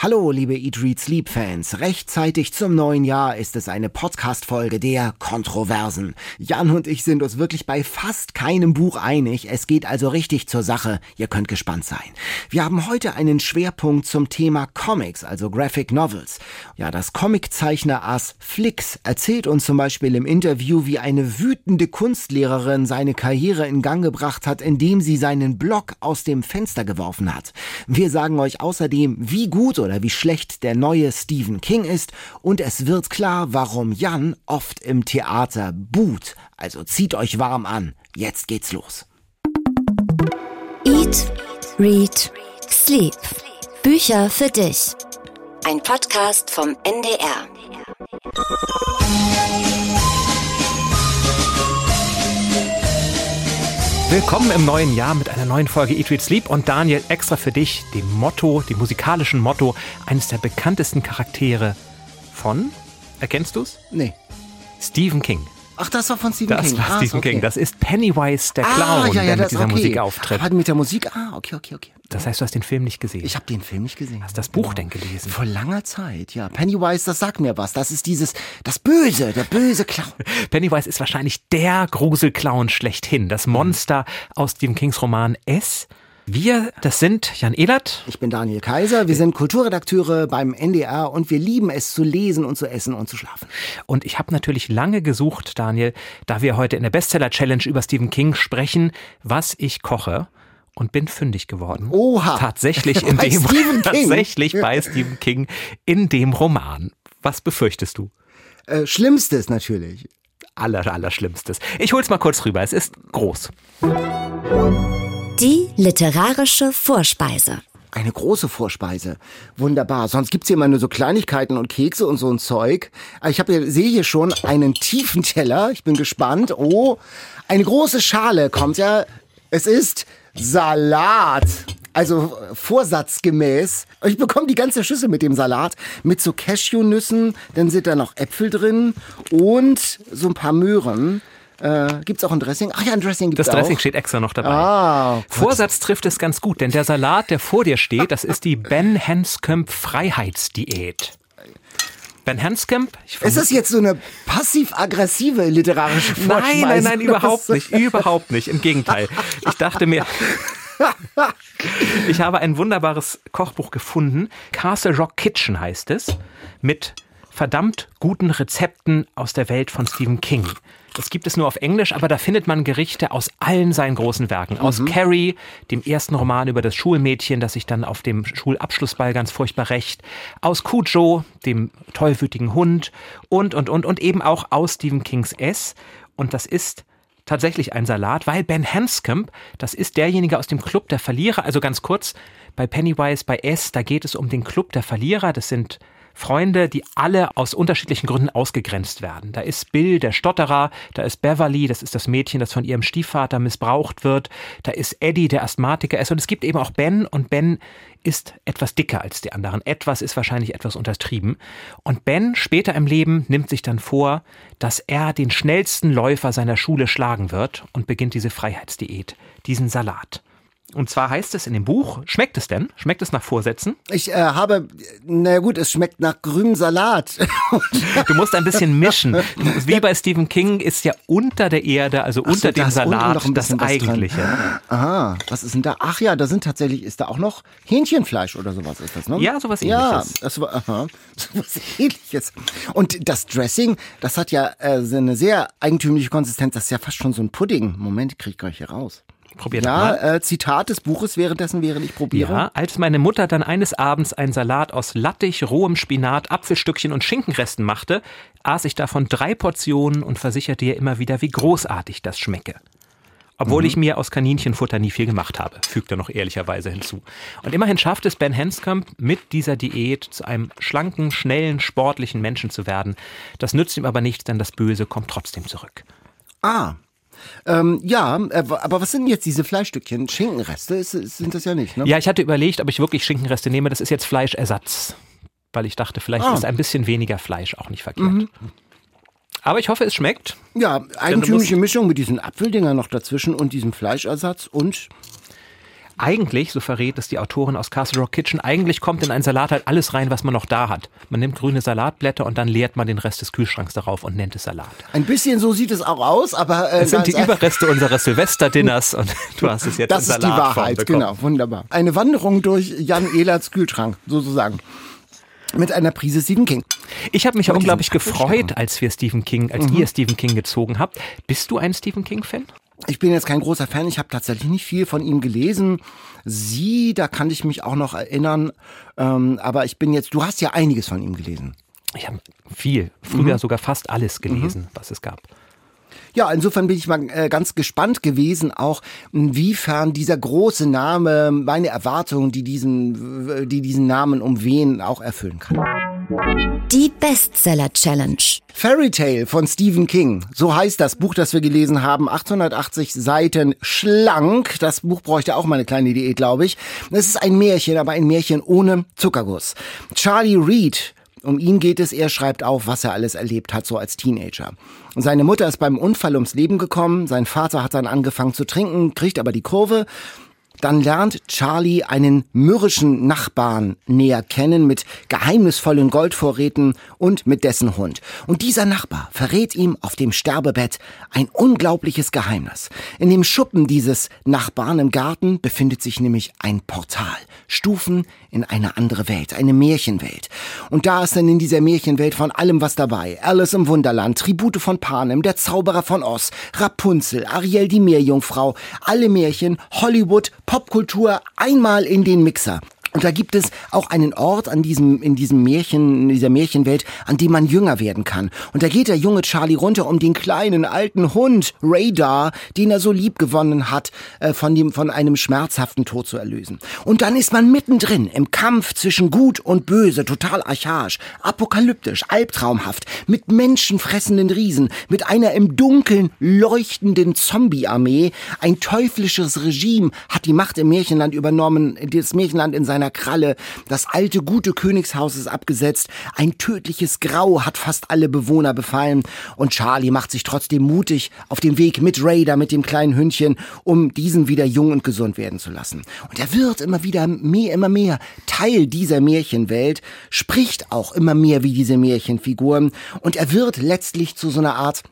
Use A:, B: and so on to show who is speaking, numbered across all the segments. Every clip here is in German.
A: Hallo, liebe Eat, Read, Sleep-Fans. Rechtzeitig zum neuen Jahr ist es eine Podcast-Folge der Kontroversen. Jan und ich sind uns wirklich bei fast keinem Buch einig. Es geht also richtig zur Sache. Ihr könnt gespannt sein. Wir haben heute einen Schwerpunkt zum Thema Comics, also Graphic Novels. Ja, das Comiczeichner As Flix erzählt uns zum Beispiel im Interview, wie eine wütende Kunstlehrerin seine Karriere in Gang gebracht hat, indem sie seinen Blog aus dem Fenster geworfen hat. Wir sagen euch außerdem, wie gut oder wie schlecht der neue Stephen King ist, und es wird klar, warum Jan oft im Theater buht. Also zieht euch warm an. Jetzt geht's los.
B: Eat, Read, Sleep. Bücher für dich. Ein Podcast vom NDR.
C: Willkommen im neuen Jahr mit einer neuen Folge Eat, Read, Sleep und Daniel, extra für dich, dem musikalischen Motto eines der bekanntesten Charaktere von, erkennst du's?
A: Nee.
C: Stephen King.
A: Ach, das war von Stephen King.
C: Das war Stephen King. Das ist Pennywise, der Clown, der mit dieser Musik auftritt.
A: Hat mit der Musik? Okay.
C: Das heißt, du hast den Film nicht gesehen?
A: Ich habe den Film nicht gesehen.
C: Hast das Buch denn gelesen?
A: Vor langer Zeit, ja. Pennywise, das sagt mir was. Das ist der böse Clown.
C: Pennywise ist wahrscheinlich der Gruselclown schlechthin. Das Monster aus Stephen Kings Roman S. Wir, das sind Jan Ehlert.
A: Ich bin Daniel Kaiser. Wir sind Kulturredakteure beim NDR und wir lieben es zu lesen und zu essen und zu schlafen.
C: Und ich habe natürlich lange gesucht, Daniel, da wir heute in der Bestseller-Challenge über Stephen King sprechen, was ich koche. Und bin fündig geworden.
A: Oha!
C: Tatsächlich bei Stephen King in dem Roman. Was befürchtest du?
A: Schlimmstes natürlich.
C: Allerschlimmstes. Ich hol's mal kurz rüber. Es ist groß.
B: Die literarische Vorspeise.
A: Eine große Vorspeise. Wunderbar. Sonst gibt's hier immer nur so Kleinigkeiten und Kekse und so ein Zeug. Ich sehe hier schon einen tiefen Teller. Ich bin gespannt. Oh, eine große Schale kommt ja. Es ist Salat. Also vorsatzgemäß. Ich bekomme die ganze Schüssel mit dem Salat. Mit so Cashewnüssen. Dann sind da noch Äpfel drin. Und so ein paar Möhren. Gibt's auch ein Dressing? Ach ja, ein Dressing gibt's auch.
C: Das Dressing steht extra noch dabei. Vorsatz trifft es ganz gut, denn der Salat, der vor dir steht, das ist die Ben Hanscomb Freiheitsdiät. Ben Hanscomb?
A: Ist das jetzt so eine passiv-aggressive literarische Vorspeise?
C: Nein, überhaupt nicht. Im Gegenteil. Ich dachte mir, ich habe ein wunderbares Kochbuch gefunden. Castle Rock Kitchen heißt es, mit verdammt guten Rezepten aus der Welt von Stephen King. Das gibt es nur auf Englisch, aber da findet man Gerichte aus allen seinen großen Werken. Aus Carrie, dem ersten Roman über das Schulmädchen, das sich dann auf dem Schulabschlussball ganz furchtbar rächt. Aus Cujo, dem tollwütigen Hund und eben auch aus Stephen Kings S. Und das ist tatsächlich ein Salat, weil Ben Hanscomb, das ist derjenige aus dem Club der Verlierer. Also ganz kurz, bei Pennywise, bei S, da geht es um den Club der Verlierer. Das sind Freunde, die alle aus unterschiedlichen Gründen ausgegrenzt werden. Da ist Bill, der Stotterer, da ist Beverly, das ist das Mädchen, das von ihrem Stiefvater missbraucht wird, da ist Eddie, der Asthmatiker ist, und es gibt eben auch Ben, und Ben ist etwas dicker als die anderen. Etwas ist wahrscheinlich etwas untertrieben. Und Ben später im Leben nimmt sich dann vor, dass er den schnellsten Läufer seiner Schule schlagen wird und beginnt diese Freiheitsdiät, diesen Salat. Und zwar heißt es in dem Buch, schmeckt es denn? Schmeckt es nach Vorsätzen?
A: Es schmeckt nach grünem Salat.
C: Du musst ein bisschen mischen. Wie bei Stephen King ist ja unter der Erde, also unter dem Salat, das Eigentliche.
A: Aha, was ist denn da? Ach ja, ist da auch noch Hähnchenfleisch oder sowas ist das, ne?
C: Ja, sowas Ähnliches.
A: Ja, sowas Ähnliches. Und das Dressing, das hat ja eine sehr eigentümliche Konsistenz. Das ist ja fast schon so ein Pudding. Moment, krieg ich gleich hier raus.
C: Probier mal.
A: Zitat des Buches während ich probiere.
C: Ja, als meine Mutter dann eines Abends einen Salat aus Lattich, rohem Spinat, Apfelstückchen und Schinkenresten machte, aß ich davon 3 Portionen und versicherte ihr immer wieder, wie großartig das schmecke. Obwohl ich mir aus Kaninchenfutter nie viel gemacht habe, fügt er noch ehrlicherweise hinzu. Und immerhin schafft es Ben Hanscomb, mit dieser Diät zu einem schlanken, schnellen, sportlichen Menschen zu werden. Das nützt ihm aber nichts, denn das Böse kommt trotzdem zurück.
A: Aber was sind jetzt diese Fleischstückchen? Schinkenreste sind das ja nicht, ne?
C: Ja, ich hatte überlegt, ob ich wirklich Schinkenreste nehme. Das ist jetzt Fleischersatz, weil ich dachte, vielleicht ist ein bisschen weniger Fleisch auch nicht verkehrt. Aber ich hoffe, es schmeckt.
A: Ja, eigentümliche Mischung mit diesen Apfeldingern noch dazwischen und diesem Fleischersatz und...
C: eigentlich, so verrät es die Autorin aus Castle Rock Kitchen, eigentlich kommt in einen Salat halt alles rein, was man noch da hat. Man nimmt grüne Salatblätter und dann leert man den Rest des Kühlschranks darauf und nennt es Salat.
A: Ein bisschen so sieht es auch aus, aber...
C: das sind die Überreste unseres Silvesterdinners und du hast es jetzt
A: das in Salatform. Das ist die Wahrheit, bekommen. Genau, wunderbar. Eine Wanderung durch Jan Ehlerts Kühlschrank, sozusagen. Mit einer Prise Stephen King.
C: Ich habe mich ja unglaublich gefreut, als ihr Stephen King gezogen habt. Bist du ein Stephen King-Fan?
A: Ich bin jetzt kein großer Fan, ich habe tatsächlich nicht viel von ihm gelesen. Da kann ich mich auch noch erinnern. Aber du hast ja einiges von ihm gelesen.
C: Ich habe viel, früher sogar fast alles gelesen, was es gab.
A: Ja, insofern bin ich mal ganz gespannt gewesen, auch inwiefern dieser große Name meine Erwartungen, die diesen Namen umwehen, auch erfüllen kann.
B: Die Bestseller-Challenge.
A: Fairy Tale von Stephen King. So heißt das Buch, das wir gelesen haben. 880 Seiten schlank. Das Buch bräuchte auch mal eine kleine Diät, glaube ich. Es ist ein Märchen, aber ein Märchen ohne Zuckerguss. Charlie Reed, um ihn geht es, er schreibt auf, was er alles erlebt hat, so als Teenager. Und seine Mutter ist beim Unfall ums Leben gekommen. Sein Vater hat dann angefangen zu trinken, kriegt aber die Kurve. Dann lernt Charlie einen mürrischen Nachbarn näher kennen mit geheimnisvollen Goldvorräten und mit dessen Hund. Und dieser Nachbar verrät ihm auf dem Sterbebett ein unglaubliches Geheimnis. In dem Schuppen dieses Nachbarn im Garten befindet sich nämlich ein Portal. Stufen in eine andere Welt, eine Märchenwelt. Und da ist dann in dieser Märchenwelt von allem was dabei. Alice im Wunderland, Tribute von Panem, der Zauberer von Oz, Rapunzel, Ariel die Meerjungfrau, alle Märchen, Hollywood, Popkultur einmal in den Mixer. Und da gibt es auch einen Ort in dieser Märchenwelt, an dem man jünger werden kann. Und da geht der junge Charlie runter, um den kleinen alten Hund Radar, den er so lieb gewonnen hat, von einem schmerzhaften Tod zu erlösen. Und dann ist man mittendrin im Kampf zwischen Gut und Böse, total archaisch, apokalyptisch, albtraumhaft, mit menschenfressenden Riesen, mit einer im Dunkeln leuchtenden Zombie-Armee. Ein teuflisches Regime hat die Macht im Märchenland übernommen, das Märchenland in seiner Kralle. Das alte, gute Königshaus ist abgesetzt. Ein tödliches Grau hat fast alle Bewohner befallen. Und Charlie macht sich trotzdem mutig auf den Weg mit Raider, mit dem kleinen Hündchen, um diesen wieder jung und gesund werden zu lassen. Und er wird immer mehr Teil dieser Märchenwelt, spricht auch immer mehr wie diese Märchenfiguren. Und er wird letztlich zu so einer Art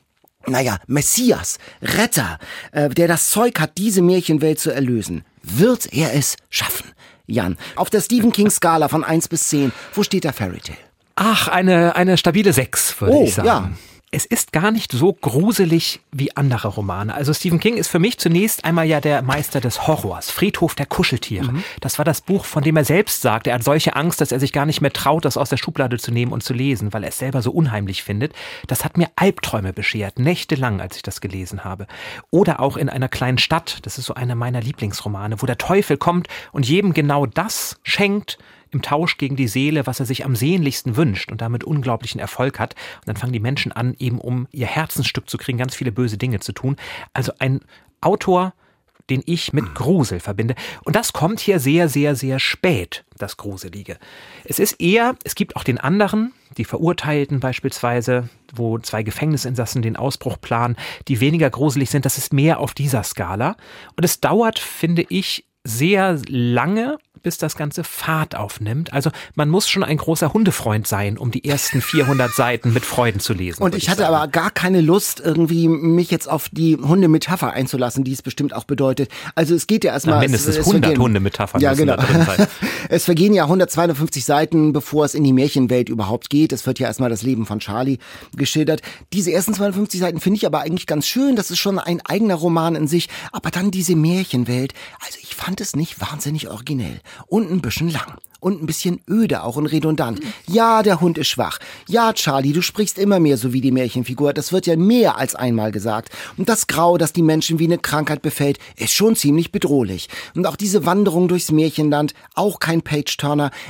A: Messias, Retter, der das Zeug hat, diese Märchenwelt zu erlösen. Wird er es schaffen? Jan, auf der Stephen King-Skala von 1 bis 10, wo steht der Fairy Tale?
C: Ach, eine stabile 6, würde ich sagen. Ja. Es ist gar nicht so gruselig wie andere Romane. Also Stephen King ist für mich zunächst einmal ja der Meister des Horrors. Friedhof der Kuscheltiere. Das war das Buch, von dem er selbst sagt, er hat solche Angst, dass er sich gar nicht mehr traut, das aus der Schublade zu nehmen und zu lesen, weil er es selber so unheimlich findet. Das hat mir Albträume beschert, nächtelang, als ich das gelesen habe. Oder auch in einer kleinen Stadt, das ist so einer meiner Lieblingsromane, wo der Teufel kommt und jedem genau das schenkt, im Tausch gegen die Seele, was er sich am sehnlichsten wünscht und damit unglaublichen Erfolg hat. Und dann fangen die Menschen an, eben um ihr Herzensstück zu kriegen, ganz viele böse Dinge zu tun. Also ein Autor, den ich mit Grusel verbinde. Und das kommt hier sehr, sehr, sehr spät, das Gruselige. Es gibt auch den anderen, die Verurteilten beispielsweise, wo 2 Gefängnisinsassen den Ausbruch planen, die weniger gruselig sind. Das ist mehr auf dieser Skala. Und es dauert, finde ich, sehr lange, bis das Ganze Fahrt aufnimmt. Also man muss schon ein großer Hundefreund sein, um die ersten 400 Seiten mit Freuden zu lesen.
A: Und ich hatte aber gar keine Lust, irgendwie mich jetzt auf die Hundemetapher einzulassen, die es bestimmt auch bedeutet. Also es geht ja erstmal...
C: Mindestens 100 Hundemetaphern
A: müssen
C: da drin sein.
A: Es vergehen ja 152 Seiten, bevor es in die Märchenwelt überhaupt geht. Es wird ja erstmal das Leben von Charlie geschildert. Diese ersten 250 Seiten finde ich aber eigentlich ganz schön. Das ist schon ein eigener Roman in sich. Aber dann diese Märchenwelt. Also ich fand es nicht wahnsinnig originell. Und ein bisschen lang. Und ein bisschen öde auch und redundant. Ja, der Hund ist schwach. Ja, Charlie, du sprichst immer mehr so wie die Märchenfigur. Das wird ja mehr als einmal gesagt. Und das Grau, das die Menschen wie eine Krankheit befällt, ist schon ziemlich bedrohlich. Und auch diese Wanderung durchs Märchenland, auch kein Page-Turner. Ich habe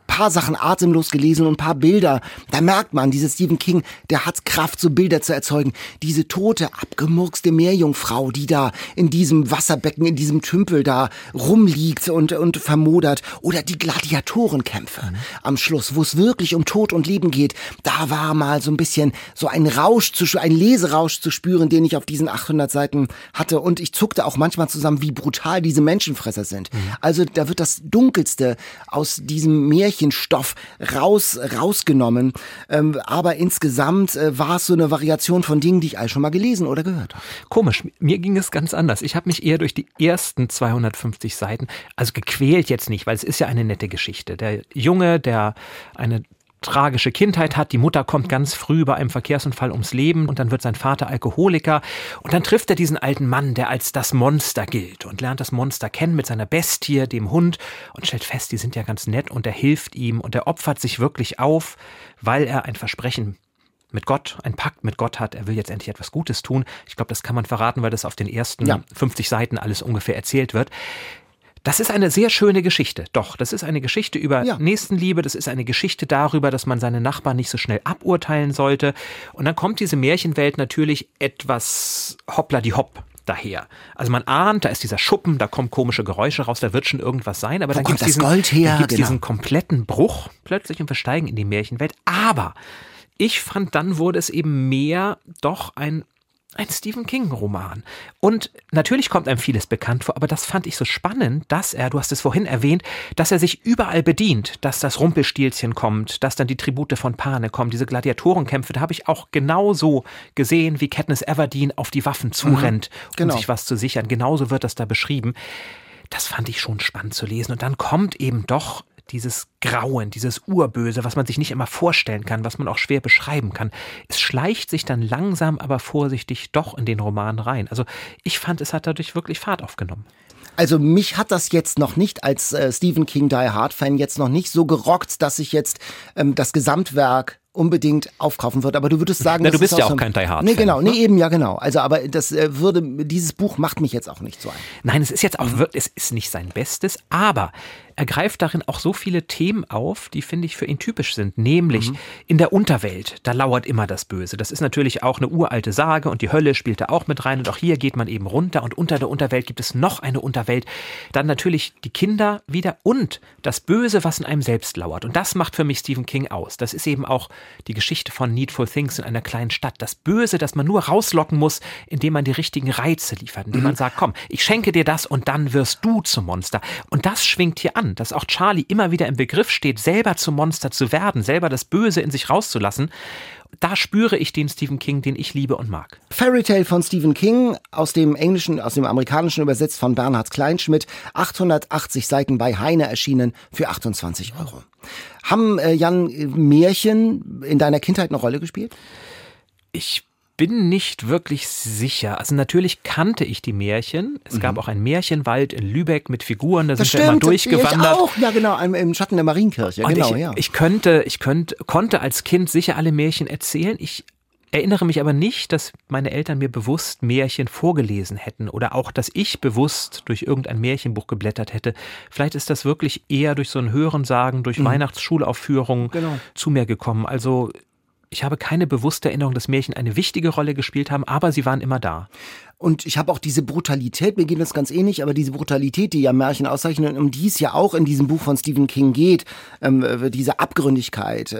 A: paar Sachen atemlos gelesen und ein paar Bilder. Da merkt man, dieser Stephen King, der hat Kraft, so Bilder zu erzeugen. Diese tote, abgemurkste Meerjungfrau, die da in diesem Wasserbecken, in diesem Tümpel da rumliegt und vermodert. Oder die Gladiatorenkämpfe am Schluss, wo es wirklich um Tod und Leben geht. Da war mal so ein bisschen so ein Leserausch zu spüren, den ich auf diesen 800 Seiten hatte. Und ich zuckte auch manchmal zusammen, wie brutal diese Menschenfresser sind. Also da wird das Dunkelste aus diesem Märchenstoff rausgenommen. Aber insgesamt war es so eine Variation von Dingen, die ich all schon mal gelesen oder gehört habe.
C: Komisch, mir ging es ganz anders. Ich habe mich eher durch die ersten 250 Seiten, also gequält jetzt nicht, weil es ist ja eine nette Geschichte. Der Junge, der eine tragische Kindheit hat, die Mutter kommt ganz früh bei einem Verkehrsunfall ums Leben und dann wird sein Vater Alkoholiker und dann trifft er diesen alten Mann, der als das Monster gilt und lernt das Monster kennen mit seiner Bestie, dem Hund und stellt fest, die sind ja ganz nett und er hilft ihm und er opfert sich wirklich auf, weil er ein Versprechen mit Gott, ein Pakt mit Gott hat, er will jetzt endlich etwas Gutes tun. Ich glaube, das kann man verraten, weil das auf den ersten 50 Seiten alles ungefähr erzählt wird. Das ist eine sehr schöne Geschichte. Doch, das ist eine Geschichte über Nächstenliebe. Das ist eine Geschichte darüber, dass man seine Nachbarn nicht so schnell aburteilen sollte. Und dann kommt diese Märchenwelt natürlich etwas hoppla-die-hopp daher. Also man ahnt, da ist dieser Schuppen, da kommen komische Geräusche raus, da wird schon irgendwas sein. Aber dann gibt es diesen kompletten Bruch plötzlich und wir steigen in die Märchenwelt. Aber ich fand, dann wurde es eben mehr doch ein Stephen King-Roman. Und natürlich kommt einem vieles bekannt vor, aber das fand ich so spannend, dass er, du hast es vorhin erwähnt, dass er sich überall bedient, dass das Rumpelstilzchen kommt, dass dann die Tribute von Pane kommen, diese Gladiatorenkämpfe, da habe ich auch genauso gesehen, wie Katniss Everdeen auf die Waffen zurennt, um sich was zu sichern. Genauso wird das da beschrieben. Das fand ich schon spannend zu lesen. Und dann kommt eben doch dieses Grauen, dieses Urböse, was man sich nicht immer vorstellen kann, was man auch schwer beschreiben kann. Es schleicht sich dann langsam, aber vorsichtig doch in den Roman rein. Also ich fand, es hat dadurch wirklich Fahrt aufgenommen.
A: Also mich hat das jetzt noch nicht als Stephen King Die Hard Fan jetzt noch nicht so gerockt, dass ich jetzt das Gesamtwerk unbedingt aufkaufen wird. Aber du würdest sagen,
C: du bist ja auch kein Die Hard Fan.
A: Nee, genau, genau. Also aber dieses Buch macht mich jetzt auch nicht so ein.
C: Nein, es ist jetzt auch es ist nicht sein Bestes, aber er greift darin auch so viele Themen auf, die, finde ich, für ihn typisch sind. Nämlich in der Unterwelt, da lauert immer das Böse. Das ist natürlich auch eine uralte Sage und die Hölle spielt da auch mit rein. Und auch hier geht man eben runter und unter der Unterwelt gibt es noch eine Unterwelt. Dann natürlich die Kinder wieder und das Böse, was in einem selbst lauert. Und das macht für mich Stephen King aus. Das ist eben auch die Geschichte von Needful Things in einer kleinen Stadt. Das Böse, das man nur rauslocken muss, indem man die richtigen Reize liefert. Indem man sagt, komm, ich schenke dir das und dann wirst du zum Monster. Und das schwingt hier an, dass auch Charlie immer wieder im Begriff steht, selber zum Monster zu werden, selber das Böse in sich rauszulassen. Da spüre ich den Stephen King, den ich liebe und mag.
A: Fairy Tale von Stephen King, aus dem Amerikanischen übersetzt von Bernhard Kleinschmidt, 880 Seiten bei Heine erschienen für 28 €. Haben, Jan, Märchen in deiner Kindheit eine Rolle gespielt?
C: Ich bin nicht wirklich sicher. Also natürlich kannte ich die Märchen. Es gab auch einen Märchenwald in Lübeck mit Figuren, da sind wir immer durchgewandert.
A: Ich auch, ja genau, im Schatten der Marienkirche.
C: Und
A: genau,
C: ich konnte als Kind sicher alle Märchen erzählen. Ich erinnere mich aber nicht, dass meine Eltern mir bewusst Märchen vorgelesen hätten oder auch, dass ich bewusst durch irgendein Märchenbuch geblättert hätte. Vielleicht ist das wirklich eher durch so ein Hörensagen, durch Weihnachtsschulaufführungen zu mir gekommen. Also ich habe keine bewusste Erinnerung, dass Märchen eine wichtige Rolle gespielt haben, aber sie waren immer da.
A: Und ich habe auch diese Brutalität, mir geht das ganz ähnlich, aber diese Brutalität, die ja Märchen auszeichnen, um die es ja auch in diesem Buch von Stephen King geht, diese Abgründigkeit,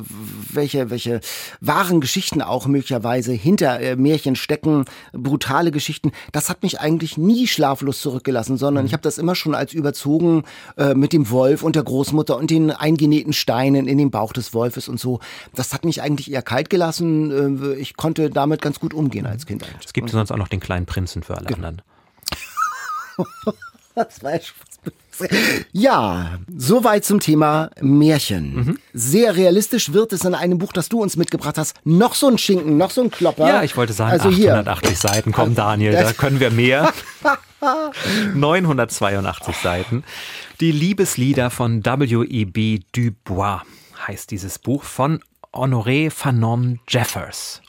A: welche wahren Geschichten auch möglicherweise hinter Märchen stecken, brutale Geschichten, das hat mich eigentlich nie schlaflos zurückgelassen, sondern ich habe das immer schon als überzogen mit dem Wolf und der Großmutter und den eingenähten Steinen in den Bauch des Wolfes und so. Das hat mich eigentlich eher kalt gelassen. Ich konnte damit ganz gut umgehen als Kind.
C: Es gibt sonst auch noch den kleinen Prinzen für alle anderen.
A: Das war ja, soweit zum Thema Märchen. Sehr realistisch wird es in einem Buch, das du uns mitgebracht hast. Noch so ein Schinken, noch so ein Klopper.
C: Ja, ich wollte sagen, also 880 Seiten. Komm, Daniel, da können wir mehr. 982 Seiten. Die Liebeslieder von W.E.B. Du Bois heißt dieses Buch von Honoré Fanon Jeffers.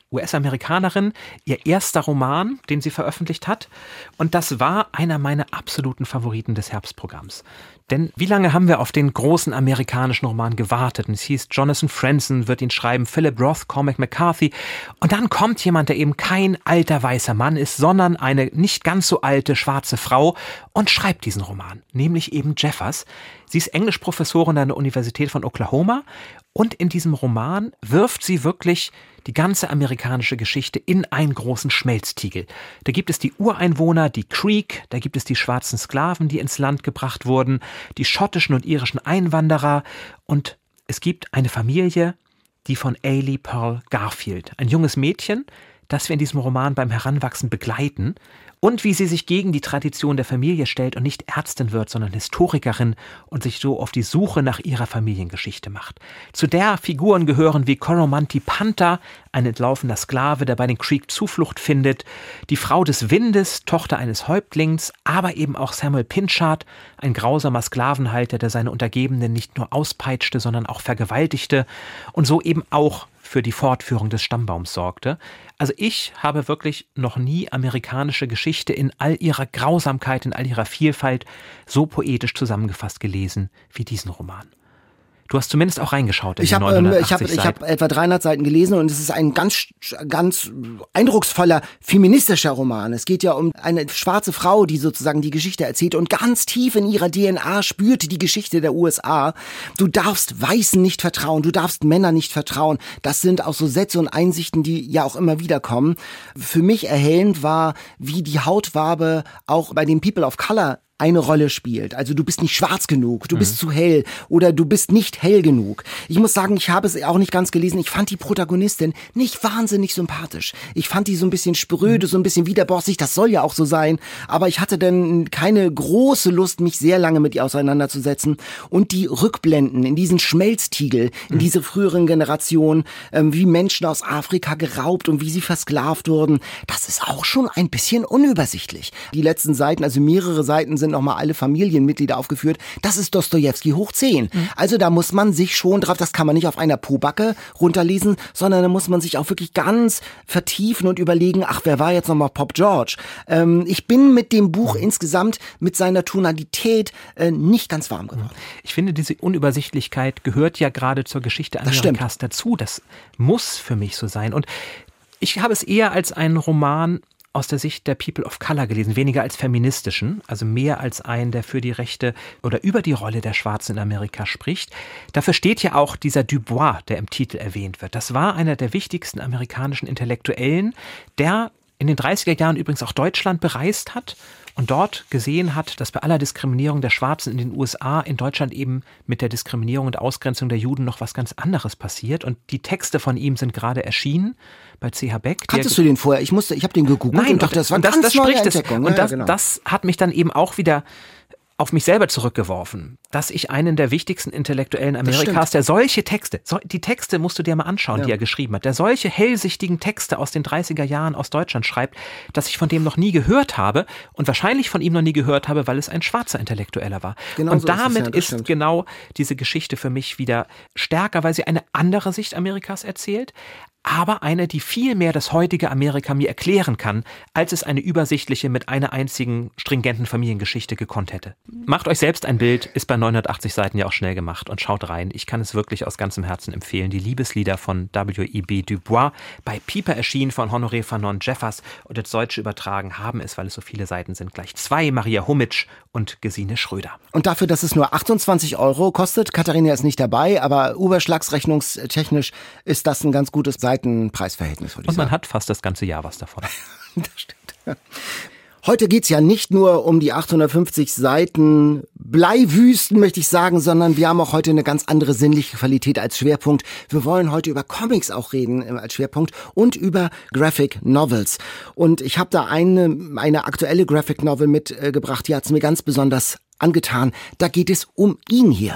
C: US-Amerikanerin, ihr erster Roman, den sie veröffentlicht hat. Und das war einer meiner absoluten Favoriten des Herbstprogramms. Denn wie lange haben wir auf den großen amerikanischen Roman gewartet? Und es hieß, Jonathan Franzen wird ihn schreiben, Philip Roth, Cormac McCarthy. Und dann kommt jemand, der eben kein alter weißer Mann ist, sondern eine nicht ganz so alte schwarze Frau und schreibt diesen Roman, nämlich eben Jeffers. Sie ist Englischprofessorin an der Universität von Oklahoma und in diesem Roman wirft sie wirklich die ganze amerikanische Geschichte in einen großen Schmelztiegel. Da gibt es die Ureinwohner, die Creek, da gibt es die schwarzen Sklaven, die ins Land gebracht wurden, die schottischen und irischen Einwanderer und es gibt eine Familie, die von Ailey Pearl Garfield, ein junges Mädchen, das wir in diesem Roman beim Heranwachsen begleiten und wie sie sich gegen die Tradition der Familie stellt und nicht Ärztin wird, sondern Historikerin und sich so auf die Suche nach ihrer Familiengeschichte macht. Zu der Figuren gehören wie Coromantee Panther, ein entlaufener Sklave, der bei den Creek Zuflucht findet, die Frau des Windes, Tochter eines Häuptlings, aber eben auch Samuel Pinchard, ein grausamer Sklavenhalter, der seine Untergebenen nicht nur auspeitschte, sondern auch vergewaltigte und so eben auch für die Fortführung des Stammbaums sorgte. Also ich habe wirklich noch nie amerikanische Geschichte in all ihrer Grausamkeit, in all ihrer Vielfalt so poetisch zusammengefasst gelesen wie diesen Roman. Du hast zumindest auch reingeschaut in die 980 Seiten.
A: Ich habe etwa 300 Seiten gelesen und es ist ein ganz eindrucksvoller feministischer Roman. Es geht ja um eine schwarze Frau, die sozusagen die Geschichte erzählt und ganz tief in ihrer DNA spürt die Geschichte der USA. Du darfst Weißen nicht vertrauen, du darfst Männern nicht vertrauen. Das sind auch so Sätze und Einsichten, die ja auch immer wieder kommen. Für mich erhellend war, wie die Hautfarbe auch bei den People of Color eine Rolle spielt. Also du bist nicht schwarz genug, du bist zu hell oder du bist nicht hell genug. Ich muss sagen, ich habe es auch nicht ganz gelesen. Ich fand die Protagonistin nicht wahnsinnig sympathisch. Ich fand die so ein bisschen spröde, so ein bisschen widerborstig. Das soll ja auch so sein. Aber ich hatte dann keine große Lust, mich sehr lange mit ihr auseinanderzusetzen. Und die Rückblenden in diesen Schmelztiegel, in diese früheren Generationen, wie Menschen aus Afrika geraubt und wie sie versklavt wurden, das ist auch schon ein bisschen unübersichtlich. Die letzten Seiten, also mehrere Seiten sind nochmal alle Familienmitglieder aufgeführt. Das ist Dostojewski hoch 10. Also da muss man sich schon drauf, das kann man nicht auf einer Pobacke runterlesen, sondern da muss man sich auch wirklich ganz vertiefen und überlegen, ach, wer war jetzt nochmal Pop George? Ich bin mit dem Buch insgesamt, mit seiner Tonalität nicht ganz warm geworden.
C: Ich finde, diese Unübersichtlichkeit gehört ja gerade zur Geschichte Amerikas dazu. Das muss für mich so sein. Und ich habe es eher als einen Roman aus der Sicht der People of Color gelesen, weniger als feministischen, also mehr als einen, der für die Rechte oder über die Rolle der Schwarzen in Amerika spricht. Dafür steht ja auch dieser Dubois, der im Titel erwähnt wird. Das war einer der wichtigsten amerikanischen Intellektuellen, der in den 30er Jahren übrigens auch Deutschland bereist hat und dort gesehen hat, dass bei aller Diskriminierung der Schwarzen in den USA in Deutschland eben mit der Diskriminierung und Ausgrenzung der Juden noch was ganz anderes passiert. Und die Texte von ihm sind gerade erschienen bei C.H. Beck.
A: Kanntest du den vorher? Ich habe den gegoogelt und dachte, das war eine ganz neue Entdeckung.
C: Und das hat mich dann eben auch wieder auf mich selber zurückgeworfen, dass ich einen der wichtigsten Intellektuellen Amerikas, der solche Texte, die Texte musst du dir mal anschauen, die er geschrieben hat, der solche hellsichtigen Texte aus den 30er Jahren aus Deutschland schreibt, dass ich von dem noch nie gehört habe und wahrscheinlich von ihm noch nie gehört habe, weil es ein schwarzer Intellektueller war. Genau und so damit ist genau diese Geschichte für mich wieder stärker, weil sie eine andere Sicht Amerikas erzählt, aber eine, die viel mehr das heutige Amerika mir erklären kann, als es eine übersichtliche mit einer einzigen stringenten Familiengeschichte gekonnt hätte. Macht euch selbst ein Bild, ist bei 980 Seiten ja auch schnell gemacht und schaut rein. Ich kann es wirklich aus ganzem Herzen empfehlen. Die Liebeslieder von W.E.B. Du Bois, bei Piper erschienen von Honoré Fanon Jeffers und ins Deutsche übertragen haben es, weil es so viele Seiten sind, gleich 2, Maria Humitsch und Gesine Schröder.
A: Und dafür, dass es nur 28 € kostet, Katharina ist nicht dabei, aber überschlagsrechnungstechnisch ist das ein ganz gutes Seitenpreisverhältnis, würde ich sagen.
C: Und man hat fast das ganze Jahr was davon.
A: Das stimmt. Heute geht's ja nicht nur um die 850 Seiten Bleiwüsten, möchte ich sagen, sondern wir haben auch heute eine ganz andere sinnliche Qualität als Schwerpunkt. Wir wollen heute über Comics auch reden als Schwerpunkt und über Graphic Novels. Und ich habe da eine aktuelle Graphic Novel mitgebracht, die hat's mir ganz besonders angetan. Da geht es um ihn hier.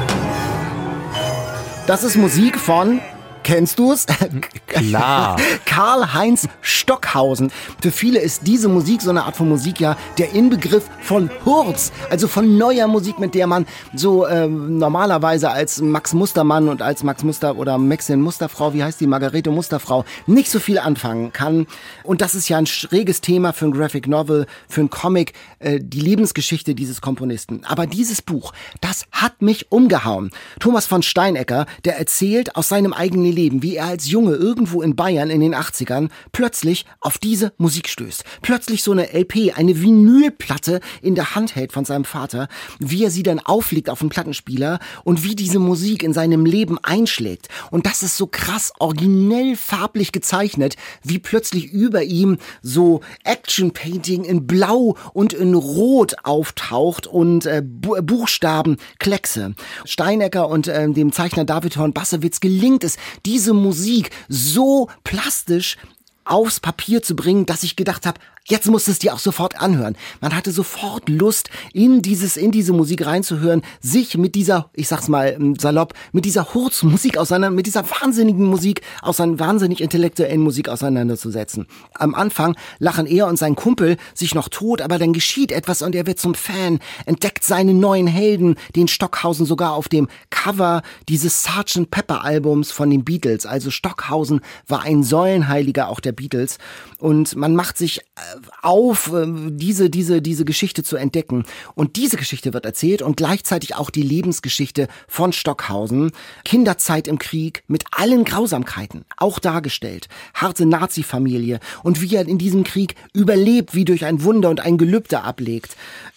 A: Das ist Musik von... Kennst du es?
C: Klar.
A: Karl-Heinz Stockhausen. Für viele ist diese Musik, so eine Art von Musik, ja, der Inbegriff von Hurz, also von neuer Musik, mit der man so normalerweise als Max Mustermann und als Max Muster oder Maxine Musterfrau, wie heißt die, Margarete Musterfrau, nicht so viel anfangen kann. Und das ist ja ein schräges Thema für ein Graphic Novel, für ein Comic, die Lebensgeschichte dieses Komponisten. Aber dieses Buch, das hat mich umgehauen. Thomas von Steinecker, der erzählt aus seinem eigenen Leben, wie er als Junge irgendwo in Bayern in den 80ern plötzlich auf diese Musik stößt. Plötzlich so eine LP, eine Vinylplatte in der Hand hält von seinem Vater, wie er sie dann auflegt auf den Plattenspieler und wie diese Musik in seinem Leben einschlägt. Und das ist so krass originell farblich gezeichnet, wie plötzlich über ihm so Action-Painting in Blau und in Rot auftaucht und Buchstaben, Kleckse. Steinecker und dem Zeichner David Horn-Bassewitz gelingt es, diese Musik so plastisch aufs Papier zu bringen, dass ich gedacht habe, jetzt musst du es dir auch sofort anhören. Man hatte sofort Lust, in diese Musik reinzuhören, sich mit dieser, ich sag's mal salopp, mit dieser Hurzmusik mit dieser wahnsinnigen Musik, wahnsinnig intellektuellen Musik auseinanderzusetzen. Am Anfang lachen er und sein Kumpel sich noch tot, aber dann geschieht etwas und er wird zum Fan, entdeckt seinen neuen Helden, den Stockhausen sogar auf dem Cover dieses Sgt. Pepper Albums von den Beatles. Also Stockhausen war ein Säulenheiliger auch der Beatles und man macht sich auf, diese Geschichte zu entdecken. Und diese Geschichte wird erzählt und gleichzeitig auch die Lebensgeschichte von Stockhausen. Kinderzeit im Krieg mit allen Grausamkeiten, auch dargestellt. Harte Nazi-Familie und wie er in diesem Krieg überlebt, wie durch ein Wunder und ein Gelübde ablegt.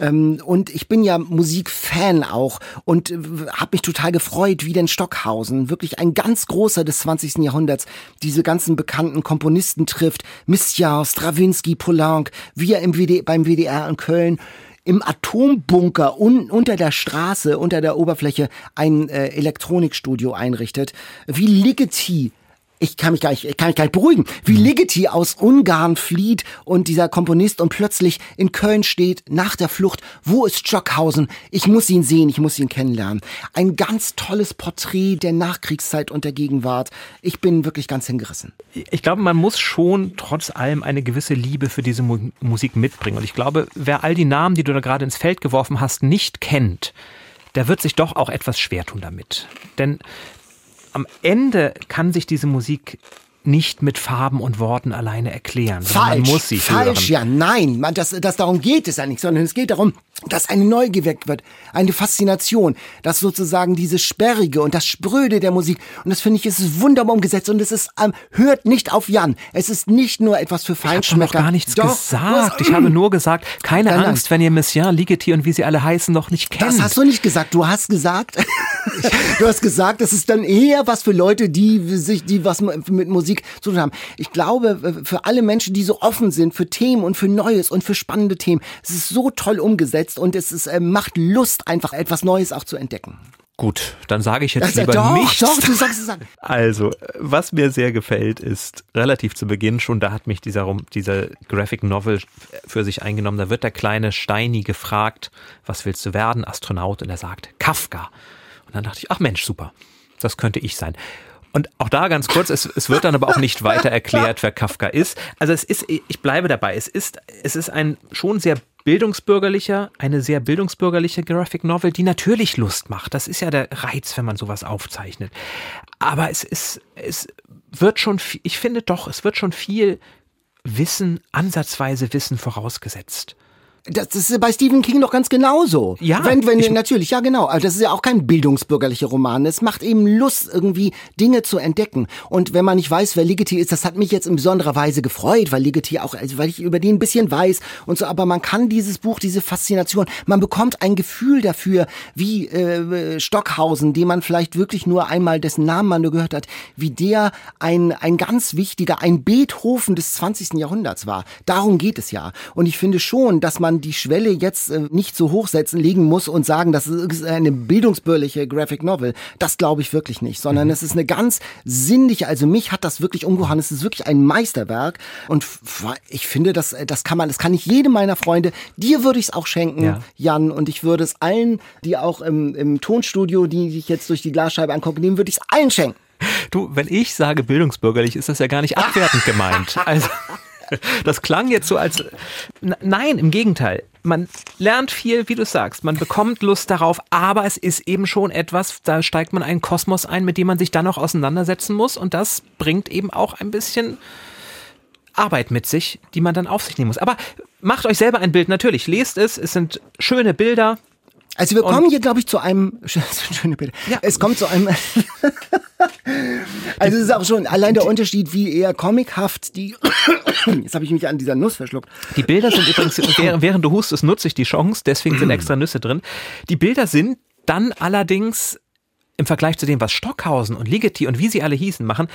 A: Und ich bin ja Musikfan auch und habe mich total gefreut, wie denn Stockhausen, wirklich ein ganz großer des 20. Jahrhunderts, diese ganzen bekannten Komponisten trifft. Misjar, Stravinsky, Poulenc, wie er beim WDR in Köln im Atombunker unter der Straße, unter der Oberfläche ein Elektronikstudio einrichtet, wie Ligeti, ich kann mich gar nicht beruhigen, wie Ligeti aus Ungarn flieht und dieser Komponist und plötzlich in Köln steht, nach der Flucht, wo ist Stockhausen? Ich muss ihn sehen, ich muss ihn kennenlernen. Ein ganz tolles Porträt der Nachkriegszeit und der Gegenwart. Ich bin wirklich ganz hingerissen.
C: Ich glaube, man muss schon trotz allem eine gewisse Liebe für diese Musik mitbringen. Und ich glaube, wer all die Namen, die du da gerade ins Feld geworfen hast, nicht kennt, der wird sich doch auch etwas schwer tun damit. Denn am Ende kann sich diese Musik nicht mit Farben und Worten alleine erklären.
A: Falsch,
C: man muss sie
A: falsch,
C: hören.
A: Ja, nein, das darum geht es ja nicht, sondern es geht darum, dass eine Neugier geweckt wird, eine Faszination, dass sozusagen diese Sperrige und das Spröde der Musik, und das finde ich, ist wunderbar umgesetzt und es ist, hört nicht auf Jan, es ist nicht nur etwas für Feinschmecker.
C: Ich habe noch gar nichts gesagt, ich habe nur gesagt, keine Angst, wenn ihr Messiaen, Ligeti und wie sie alle heißen noch nicht kennt.
A: Das hast du nicht gesagt, du hast gesagt, es ist dann eher was für Leute, die was mit Musik zu tun haben. Ich glaube, für alle Menschen, die so offen sind für Themen und für Neues und für spannende Themen, es ist so toll umgesetzt und es macht Lust, einfach etwas Neues auch zu entdecken.
C: Gut, dann sage ich jetzt lieber nichts.
A: Doch, du sagst es.
C: Also, was mir sehr gefällt, ist relativ zu Beginn schon, da hat mich dieser Graphic Novel für sich eingenommen, da wird der kleine Steini gefragt, was willst du werden, Astronaut, und er sagt, Kafka. Und dann dachte ich, ach Mensch, super, das könnte ich sein. Und auch da ganz kurz, es wird dann aber auch nicht weiter erklärt, wer Kafka ist. Also ich bleibe dabei, es ist eine sehr bildungsbürgerliche Graphic Novel, die natürlich Lust macht. Das ist ja der Reiz, wenn man sowas aufzeichnet. Aber es wird schon viel Wissen, ansatzweise Wissen vorausgesetzt.
A: Das ist bei Stephen King doch ganz genauso.
C: Ja.
A: Natürlich, ja genau. Aber das ist ja auch kein bildungsbürgerlicher Roman. Es macht eben Lust, irgendwie Dinge zu entdecken. Und wenn man nicht weiß, wer Ligeti ist, das hat mich jetzt in besonderer Weise gefreut, weil Ligeti auch, also weil ich über den ein bisschen weiß und so. Aber man kann dieses Buch, diese Faszination, man bekommt ein Gefühl dafür, wie Stockhausen, den man vielleicht wirklich nur einmal, dessen Namen man nur gehört hat, wie der ein ganz wichtiger, ein Beethoven des 20. Jahrhunderts war. Darum geht es ja. Und ich finde schon, dass man die Schwelle jetzt nicht so legen muss und sagen, das ist eine bildungsbürgerliche Graphic Novel. Das glaube ich wirklich nicht, sondern es ist eine ganz sinnliche, also mich hat das wirklich umgehauen, es ist wirklich ein Meisterwerk und ich finde, das kann ich jedem meiner Freunde, dir würde ich es auch schenken, ja. Jan, und ich würde es allen, die auch im Tonstudio, die sich jetzt durch die Glasscheibe angucken, dem würde ich es allen schenken.
C: Du, wenn ich sage bildungsbürgerlich, ist das ja gar nicht abwertend gemeint. Also, das klang jetzt so als... Nein, im Gegenteil. Man lernt viel, wie du sagst. Man bekommt Lust darauf, aber es ist eben schon etwas, da steigt man einen Kosmos ein, mit dem man sich dann auch auseinandersetzen muss. Und das bringt eben auch ein bisschen Arbeit mit sich, die man dann auf sich nehmen muss. Aber macht euch selber ein Bild, natürlich. Lest es sind schöne Bilder.
A: Also wir kommen hier, glaube ich, zu einem... Schöne Bilder. Ja. Es kommt zu einem... Also es ist auch schon allein der Unterschied, wie eher comichaft die... Jetzt habe ich mich an dieser Nuss verschluckt.
C: Die Bilder sind übrigens, während du hustest, nutze ich die Chance, deswegen sind extra Nüsse drin. Die Bilder sind dann allerdings im Vergleich zu dem, was Stockhausen und Ligeti und wie sie alle hießen, machen,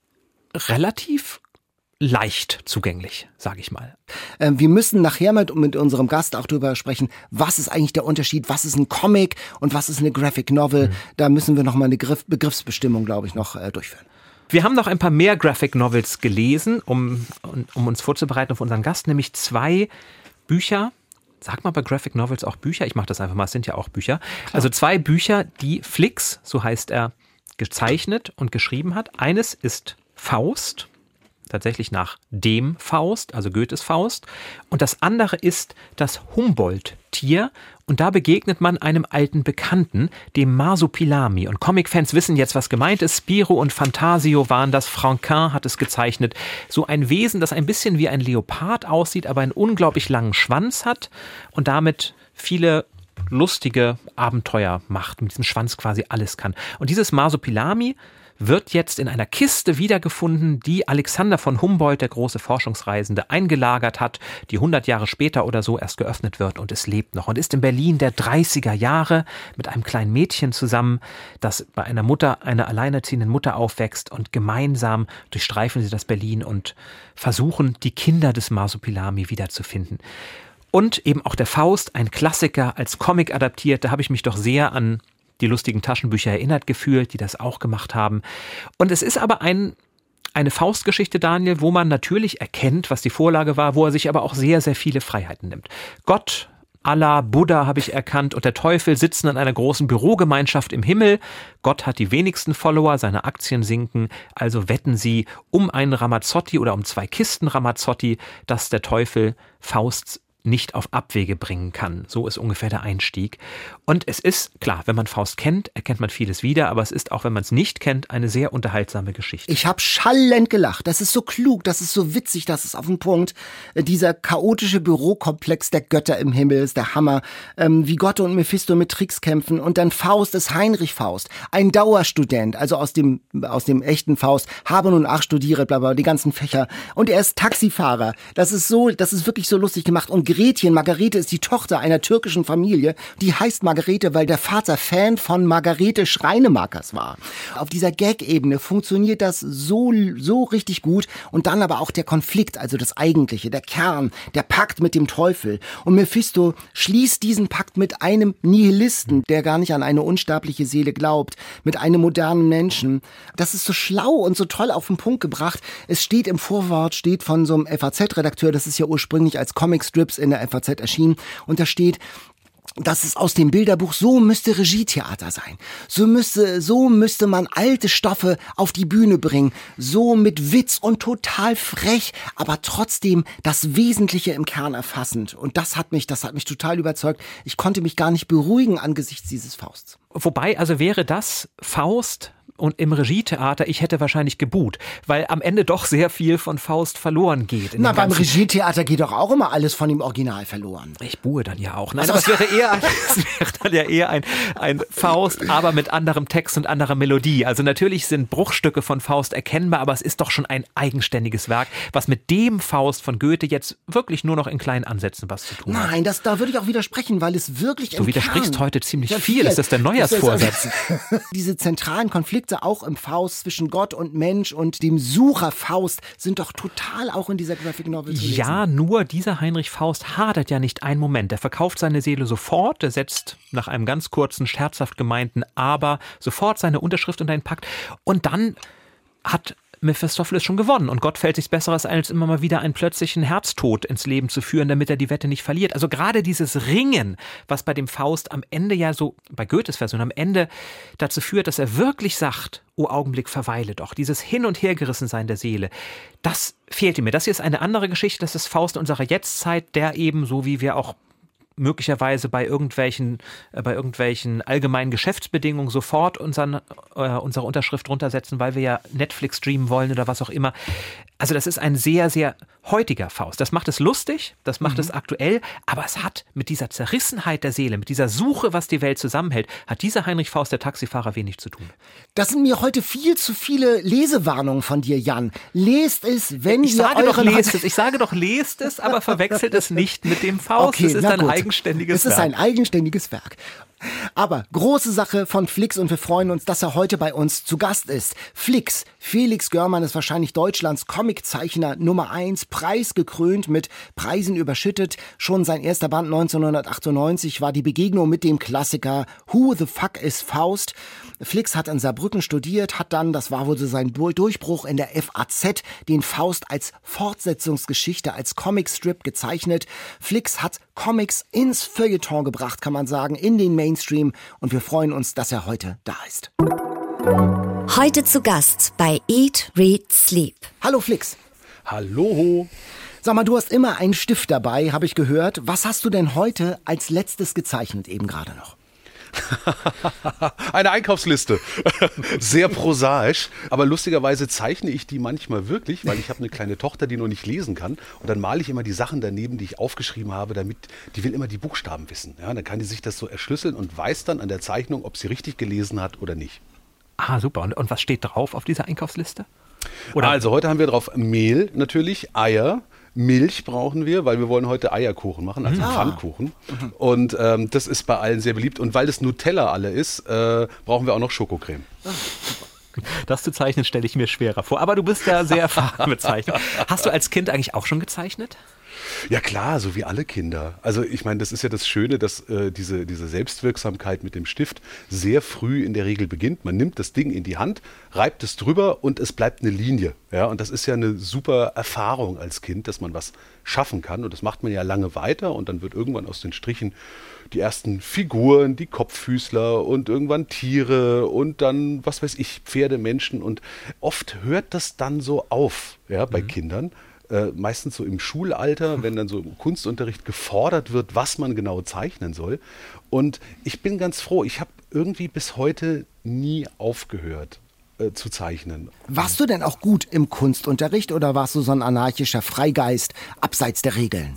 C: relativ leicht zugänglich, sage ich mal.
A: Wir müssen nachher mal mit unserem Gast auch darüber sprechen, was ist eigentlich der Unterschied, was ist ein Comic und was ist eine Graphic Novel. Da müssen wir nochmal eine Begriffsbestimmung, glaube ich, noch durchführen.
C: Wir haben noch ein paar mehr Graphic Novels gelesen, um uns vorzubereiten auf unseren Gast, nämlich 2 Bücher. Sag mal bei Graphic Novels auch Bücher? Ich mache das einfach mal, es sind ja auch Bücher. Klar. Also 2 Bücher, die Flix, so heißt er, gezeichnet und geschrieben hat. Eines ist Faust, tatsächlich nach dem Faust, also Goethes Faust. Und das andere ist das Humboldt-Tier. Und da begegnet man einem alten Bekannten, dem Marsupilami. Und Comic-Fans wissen jetzt, was gemeint ist. Spiro und Fantasio waren das. Franquin hat es gezeichnet. So ein Wesen, das ein bisschen wie ein Leopard aussieht, aber einen unglaublich langen Schwanz hat und damit viele lustige Abenteuer macht. Mit diesem Schwanz quasi alles kann. Und dieses Marsupilami wird jetzt in einer Kiste wiedergefunden, die Alexander von Humboldt, der große Forschungsreisende, eingelagert hat, die 100 Jahre später oder so erst geöffnet wird, und es lebt noch und ist in Berlin der 30er Jahre mit einem kleinen Mädchen zusammen, das bei einer alleinerziehenden Mutter aufwächst, und gemeinsam durchstreifen sie das Berlin und versuchen, die Kinder des Marsupilami wiederzufinden. Und eben auch der Faust, ein Klassiker, als Comic adaptiert, da habe ich mich doch sehr an die lustigen Taschenbücher erinnert gefühlt, die das auch gemacht haben. Und es ist aber eine Faustgeschichte, Daniel, wo man natürlich erkennt, was die Vorlage war, wo er sich aber auch sehr, sehr viele Freiheiten nimmt. Gott, Allah, Buddha habe ich erkannt und der Teufel sitzen in einer großen Bürogemeinschaft im Himmel. Gott hat die wenigsten Follower, seine Aktien sinken, also wetten sie um einen Ramazzotti oder um 2 Kisten Ramazzotti, dass der Teufel Faust nicht auf Abwege bringen kann. So ist ungefähr der Einstieg. Und es ist, klar, wenn man Faust kennt, erkennt man vieles wieder, aber es ist auch, wenn man es nicht kennt, eine sehr unterhaltsame Geschichte.
A: Ich habe schallend gelacht. Das ist so klug, das ist so witzig, das ist auf den Punkt. Dieser chaotische Bürokomplex der Götter im Himmel ist der Hammer. Wie Gott und Mephisto mit Tricks kämpfen. Und dann Faust ist Heinrich Faust, ein Dauerstudent, also aus dem echten Faust, habe nun 8 studiert, bla bla, die ganzen Fächer. Und er ist Taxifahrer. Das ist wirklich so lustig gemacht. Und Margarete ist die Tochter einer türkischen Familie. Die heißt Margarete, weil der Vater Fan von Margarete Schreinemakers war. Auf dieser Gag-Ebene funktioniert das so richtig gut. Und dann aber auch der Konflikt, also das Eigentliche, der Kern, der Pakt mit dem Teufel. Und Mephisto schließt diesen Pakt mit einem Nihilisten, der gar nicht an eine unsterbliche Seele glaubt, mit einem modernen Menschen. Das ist so schlau und so toll auf den Punkt gebracht. Es steht im Vorwort, von so einem FAZ-Redakteur, das ist ja ursprünglich als Comicstrips in der FAZ erschienen, und da steht, dass es aus dem Bilderbuch, so müsste Regietheater sein. So müsste man alte Stoffe auf die Bühne bringen. So mit Witz und total frech, aber trotzdem das Wesentliche im Kern erfassend. Und das hat mich total überzeugt. Ich konnte mich gar nicht beruhigen angesichts dieses Fausts.
C: Wobei, also wäre das Faust und im Regietheater, ich hätte wahrscheinlich geboot, weil am Ende doch sehr viel von Faust verloren geht.
A: Na, beim Regietheater geht doch auch immer alles von dem Original verloren.
C: Ich buhe dann ja auch. Nein, aber es wäre dann ja eher ein Faust, aber mit anderem Text und anderer Melodie. Also natürlich sind Bruchstücke von Faust erkennbar, aber es ist doch schon ein eigenständiges Werk, was mit dem Faust von Goethe jetzt wirklich nur noch in kleinen Ansätzen was zu tun hat.
A: Nein, da würde ich auch widersprechen, weil es wirklich
C: Du widersprichst heute ziemlich viel. Ist das der Neujahrsvorsatz?
A: Diese zentralen Konflikte auch im Faust zwischen Gott und Mensch und dem Sucher Faust sind doch total auch in dieser Graphic Novel zu lesen.
C: Ja, nur dieser Heinrich Faust hadert ja nicht einen Moment. Der verkauft seine Seele sofort, der setzt nach einem ganz kurzen, scherzhaft gemeinten Aber sofort seine Unterschrift unter den Pakt. Und dann hat Mephistopheles schon gewonnen und Gott fällt sich Besseres ein, als immer mal wieder einen plötzlichen Herztod ins Leben zu führen, damit er die Wette nicht verliert. Also gerade dieses Ringen, was bei dem Faust am Ende ja so, bei Goethes Version am Ende dazu führt, dass er wirklich sagt, o Augenblick, verweile doch. Dieses Hin- und Hergerissensein der Seele, das fehlte mir. Das hier ist eine andere Geschichte, das ist Faust unserer Jetztzeit, der eben, so wie wir auch möglicherweise bei irgendwelchen allgemeinen Geschäftsbedingungen sofort unsere Unterschrift runtersetzen, weil wir ja Netflix streamen wollen oder was auch immer. Also das ist ein sehr, sehr heutiger Faust. Das macht es lustig, das macht es aktuell, aber es hat mit dieser Zerrissenheit der Seele, mit dieser Suche, was die Welt zusammenhält, hat dieser Heinrich Faust, der Taxifahrer, wenig zu tun.
A: Das sind mir heute viel zu viele Lesewarnungen von dir, Jan. Lest es, wenn
C: ich
A: ihr
C: sage doch, lest es. Ich sage doch, lest es, aber verwechselt es nicht mit dem Faust.
A: Okay,
C: es ist ein eigenständiges Werk.
A: Es ist ein eigenständiges Werk. Aber große Sache von Flix und wir freuen uns, dass er heute bei uns zu Gast ist. Flix, Felix Görmann ist wahrscheinlich Deutschlands Comiczeichner Nummer 1, preisgekrönt, mit Preisen überschüttet. Schon sein erster Band 1998 war die Begegnung mit dem Klassiker Who the Fuck is Faust? Flix hat in Saarbrücken studiert, hat dann, das war wohl so sein Durchbruch in der FAZ, den Faust als Fortsetzungsgeschichte, als Comicstrip gezeichnet. Flix hat Comics ins Feuilleton gebracht, kann man sagen, in den Mainstream und wir freuen uns, dass er heute da ist.
B: Heute zu Gast bei Eat, Read, Sleep.
A: Hallo Flix.
D: Hallo.
A: Sag mal, du hast immer einen Stift dabei, habe ich gehört. Was hast du denn heute als letztes gezeichnet, eben gerade noch?
D: Eine Einkaufsliste. Sehr prosaisch, aber lustigerweise zeichne ich die manchmal wirklich, weil ich habe eine kleine Tochter, die noch nicht lesen kann und dann male ich immer die Sachen daneben, die ich aufgeschrieben habe, damit die will immer die Buchstaben wissen. Ja, dann kann die sich das so erschlüsseln und weiß dann an der Zeichnung, ob sie richtig gelesen hat oder nicht.
C: Ah, super. Und was steht drauf auf dieser Einkaufsliste? Oder?
D: Also heute haben wir drauf Mehl natürlich, Eier, Milch brauchen wir, weil wir wollen heute Eierkuchen machen, also Pfannkuchen. Und das ist bei allen sehr beliebt. Und weil das Nutella alle ist, brauchen wir auch noch Schokocreme.
C: Das zu zeichnen stelle ich mir schwerer vor. Aber du bist ja sehr erfahren mit Zeichnen. Hast du als Kind eigentlich auch schon gezeichnet?
D: Ja klar, so wie alle Kinder. Also ich meine, das ist ja das Schöne, dass diese Selbstwirksamkeit mit dem Stift sehr früh in der Regel beginnt. Man nimmt das Ding in die Hand, reibt es drüber und es bleibt eine Linie. Ja, und das ist ja eine super Erfahrung als Kind, dass man was schaffen kann. Und das macht man ja lange weiter und dann wird irgendwann aus den Strichen die ersten Figuren, die Kopffüßler und irgendwann Tiere und dann, was weiß ich, Pferde, Menschen. Und oft hört das dann so auf, ja, bei Kindern. Meistens so im Schulalter, wenn dann so im Kunstunterricht gefordert wird, was man genau zeichnen soll. Und ich bin ganz froh, ich habe irgendwie bis heute nie aufgehört zu zeichnen.
A: Warst du denn auch gut im Kunstunterricht oder warst du so ein anarchischer Freigeist abseits der Regeln?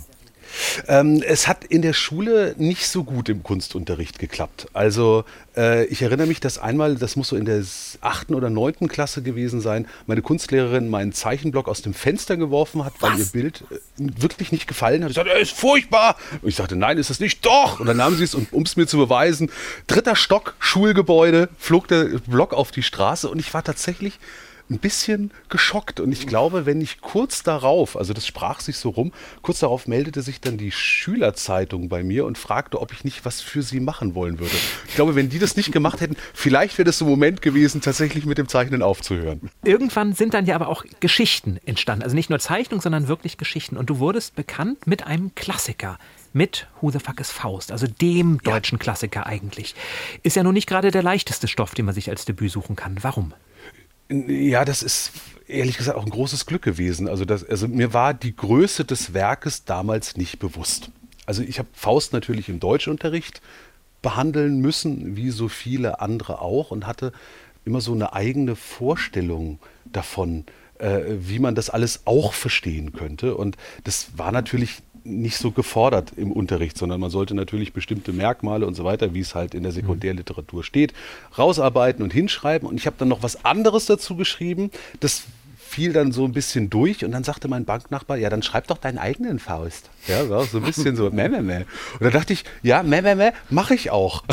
D: Es hat in der Schule nicht so gut im Kunstunterricht geklappt. Also ich erinnere mich, dass einmal, das muss so in der 8. oder 9. Klasse gewesen sein, meine Kunstlehrerin meinen Zeichenblock aus dem Fenster geworfen hat, weil ihr Bild wirklich nicht gefallen hat. Ich sagte, er ist furchtbar. Und ich sagte, nein, ist es nicht. Doch. Und dann nahm sie es, um es mir zu beweisen. 3. Stock, Schulgebäude, flog der Block auf die Straße und ich war tatsächlich ein bisschen geschockt und ich glaube, wenn ich kurz darauf, also das sprach sich so rum, kurz darauf meldete sich dann die Schülerzeitung bei mir und fragte, ob ich nicht was für sie machen wollen würde. Ich glaube, wenn die das nicht gemacht hätten, vielleicht wäre das so ein Moment gewesen, tatsächlich mit dem Zeichnen aufzuhören.
C: Irgendwann sind dann ja aber auch Geschichten entstanden, also nicht nur Zeichnungen, sondern wirklich Geschichten und du wurdest bekannt mit einem Klassiker. Mit Who the Fuck is Faust, also dem deutschen Klassiker eigentlich. Ist ja nun nicht gerade der leichteste Stoff, den man sich als Debüt suchen kann. Warum?
D: Ja, das ist ehrlich gesagt auch ein großes Glück gewesen. Also mir war die Größe des Werkes damals nicht bewusst. Also ich habe Faust natürlich im Deutschunterricht behandeln müssen, wie so viele andere auch, und hatte immer so eine eigene Vorstellung davon, wie man das alles auch verstehen könnte. Und das war natürlich nicht so gefordert im Unterricht, sondern man sollte natürlich bestimmte Merkmale und so weiter, wie es halt in der Sekundärliteratur steht, rausarbeiten und hinschreiben. Und ich habe dann noch was anderes dazu geschrieben, das fiel dann so ein bisschen durch und dann sagte mein Banknachbar, ja, dann schreib doch deinen eigenen Faust. Ja, so ein bisschen so, meh. Und dann dachte ich, ja, meh, mache ich auch.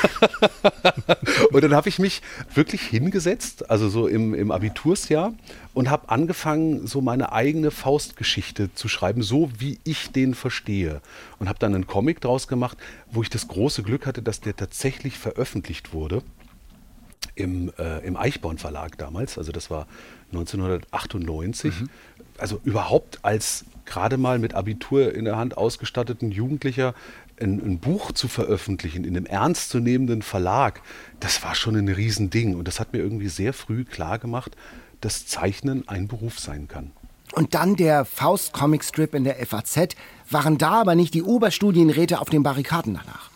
D: Und dann habe ich mich wirklich hingesetzt, also so im Abitursjahr, und habe angefangen, so meine eigene Faustgeschichte zu schreiben, so wie ich den verstehe. Und habe dann einen Comic draus gemacht, wo ich das große Glück hatte, dass der tatsächlich veröffentlicht wurde. im Eichborn Verlag damals, also das war 1998, also überhaupt als gerade mal mit Abitur in der Hand ausgestatteten Jugendlicher ein Buch zu veröffentlichen in einem ernstzunehmenden Verlag, das war schon ein Riesending und das hat mir irgendwie sehr früh klar gemacht, dass Zeichnen ein Beruf sein kann.
A: Und dann der Faust-Comic-Strip in der FAZ. Waren da aber nicht die Oberstudienräte auf den Barrikaden danach?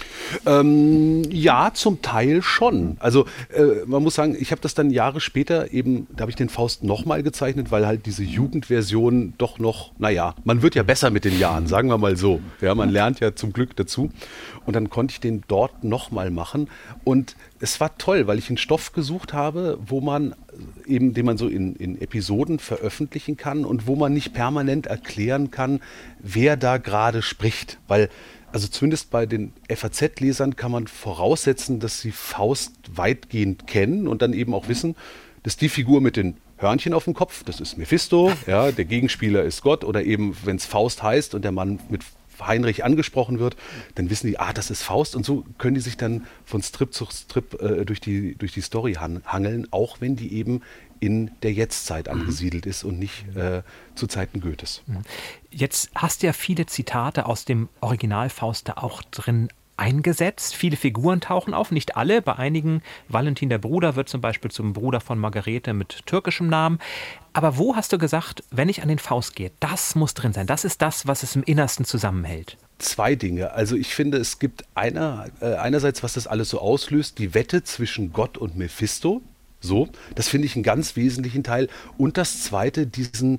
D: Ja, zum Teil schon. Also man muss sagen, ich habe das dann Jahre später eben, da habe ich den Faust nochmal gezeichnet, weil halt diese Jugendversion doch noch, naja, man wird ja besser mit den Jahren, sagen wir mal so. Ja, man lernt ja zum Glück dazu. Und dann konnte ich den dort nochmal machen. Und es war toll, weil ich einen Stoff gesucht habe, wo man eben, den man so in Episoden veröffentlichen kann und wo man nicht permanent erklären kann, wer da gerade spricht. Weil also zumindest bei den FAZ-Lesern kann man voraussetzen, dass sie Faust weitgehend kennen und dann eben auch wissen, dass die Figur mit den Hörnchen auf dem Kopf, das ist Mephisto, ja, der Gegenspieler ist Gott oder eben, wenn es Faust heißt und der Mann mit Heinrich angesprochen wird, dann wissen die, das ist Faust und so können die sich dann von Strip zu Strip durch die Story hangeln, auch wenn die eben in der Jetztzeit angesiedelt ist und nicht zu Zeiten Goethes.
C: Jetzt hast du ja viele Zitate aus dem Original Faust da auch drin eingesetzt. Viele Figuren tauchen auf, nicht alle. Bei einigen, Valentin der Bruder wird zum Beispiel zum Bruder von Margarete mit türkischem Namen. Aber wo hast du gesagt, wenn ich an den Faust gehe, das muss drin sein, das ist das, was es im Innersten zusammenhält?
D: Zwei Dinge. Also ich finde, es gibt einerseits, was das alles so auslöst, die Wette zwischen Gott und Mephisto. So, das finde ich einen ganz wesentlichen Teil. Und das Zweite, diesen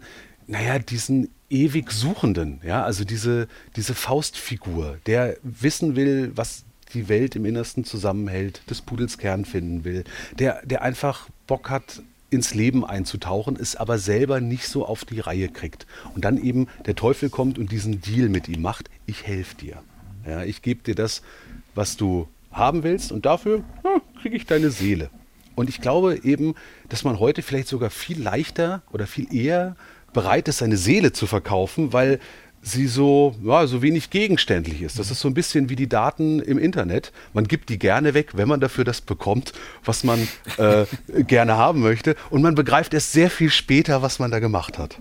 D: ewig Suchenden, ja, also diese Faustfigur, der wissen will, was die Welt im Innersten zusammenhält, des Pudels Kern finden will, der einfach Bock hat, ins Leben einzutauchen, es aber selber nicht so auf die Reihe kriegt. Und dann eben der Teufel kommt und diesen Deal mit ihm macht, ich helfe dir. Ja, ich gebe dir das, was du haben willst und dafür kriege ich deine Seele. Und ich glaube eben, dass man heute vielleicht sogar viel leichter oder viel eher bereit ist, seine Seele zu verkaufen, weil sie so wenig gegenständlich ist. Das ist so ein bisschen wie die Daten im Internet. Man gibt die gerne weg, wenn man dafür das bekommt, was man gerne haben möchte. Und man begreift erst sehr viel später, was man da gemacht hat.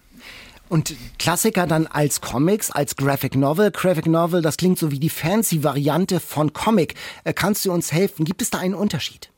A: Und Klassiker dann als Comics, als Graphic Novel. Graphic Novel, das klingt so wie die fancy Variante von Comic. Kannst du uns helfen? Gibt es da einen Unterschied?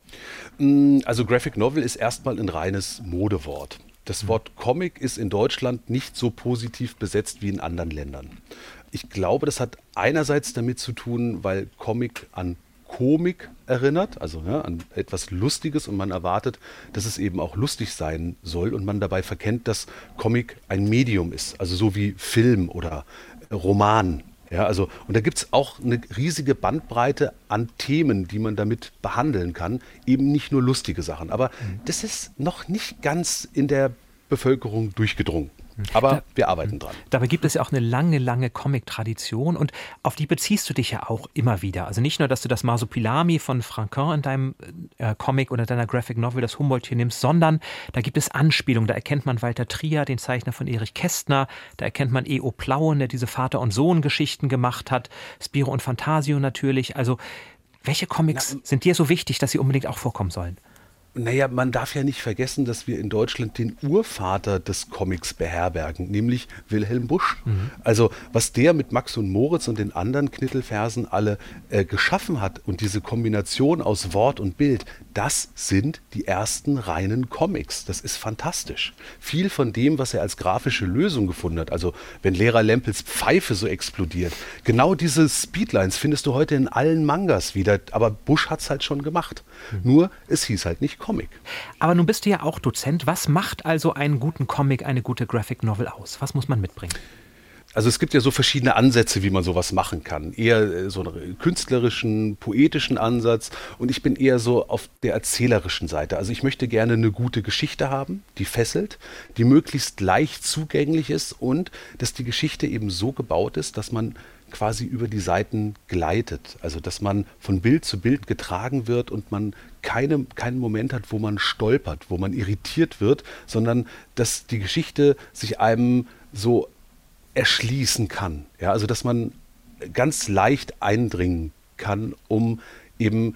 D: Also Graphic Novel ist erstmal ein reines Modewort. Das Wort Comic ist in Deutschland nicht so positiv besetzt wie in anderen Ländern. Ich glaube, das hat einerseits damit zu tun, weil Comic an Komik erinnert, also an etwas Lustiges und man erwartet, dass es eben auch lustig sein soll und man dabei verkennt, dass Comic ein Medium ist, also so wie Film oder Roman. Ja, also, und da gibt es auch eine riesige Bandbreite an Themen, die man damit behandeln kann. Eben nicht nur lustige Sachen. Aber das ist noch nicht ganz in der Bevölkerung durchgedrungen. Aber wir arbeiten dran.
C: Dabei gibt es ja auch eine lange, lange Comic-Tradition und auf die beziehst du dich ja auch immer wieder. Also nicht nur, dass du das Masopilami von Franquin in deinem Comic oder deiner Graphic Novel, das Humboldt hier nimmst, sondern da gibt es Anspielungen. Da erkennt man Walter Trier, den Zeichner von Erich Kästner. Da erkennt man E.O. Plauen, der diese Vater- und Sohn-Geschichten gemacht hat. Spiro und Fantasio natürlich. Also welche Comics sind dir so wichtig, dass sie unbedingt auch vorkommen sollen?
D: Naja, man darf ja nicht vergessen, dass wir in Deutschland den Urvater des Comics beherbergen, nämlich Wilhelm Busch. Also was der mit Max und Moritz und den anderen Knittelversen alle geschaffen hat und diese Kombination aus Wort und Bild, das sind die ersten reinen Comics. Das ist fantastisch. Viel von dem, was er als grafische Lösung gefunden hat, also wenn Lehrer Lempels Pfeife so explodiert, genau diese Speedlines findest du heute in allen Mangas wieder, aber Busch hat es halt schon gemacht. Nur, es hieß halt nicht Comic.
C: Aber nun bist du ja auch Dozent. Was macht also einen guten Comic, eine gute Graphic Novel aus? Was muss man mitbringen?
D: Also es gibt ja so verschiedene Ansätze, wie man sowas machen kann. Eher so einen künstlerischen, poetischen Ansatz und ich bin eher so auf der erzählerischen Seite. Also ich möchte gerne eine gute Geschichte haben, die fesselt, die möglichst leicht zugänglich ist und dass die Geschichte eben so gebaut ist, dass man quasi über die Seiten gleitet. Also dass man von Bild zu Bild getragen wird und man keinen Moment hat, wo man stolpert, wo man irritiert wird, sondern dass die Geschichte sich einem so erschließen kann. Ja, also dass man ganz leicht eindringen kann, um eben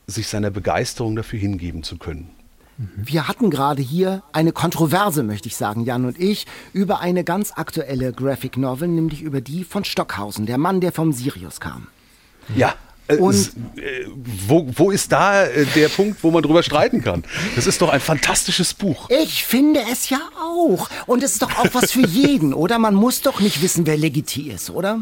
D: sich seiner Begeisterung dafür hingeben zu können.
A: Wir hatten gerade hier eine Kontroverse, möchte ich sagen, Jan und ich, über eine ganz aktuelle Graphic Novel, nämlich über die von Stockhausen, der Mann, der vom Sirius kam.
D: Ja.
A: Und
D: wo ist da der Punkt, wo man drüber streiten kann? Das ist doch ein fantastisches Buch.
A: Ich finde es ja auch. Und es ist doch auch was für jeden, oder? Man muss doch nicht wissen, wer Legiti ist, oder?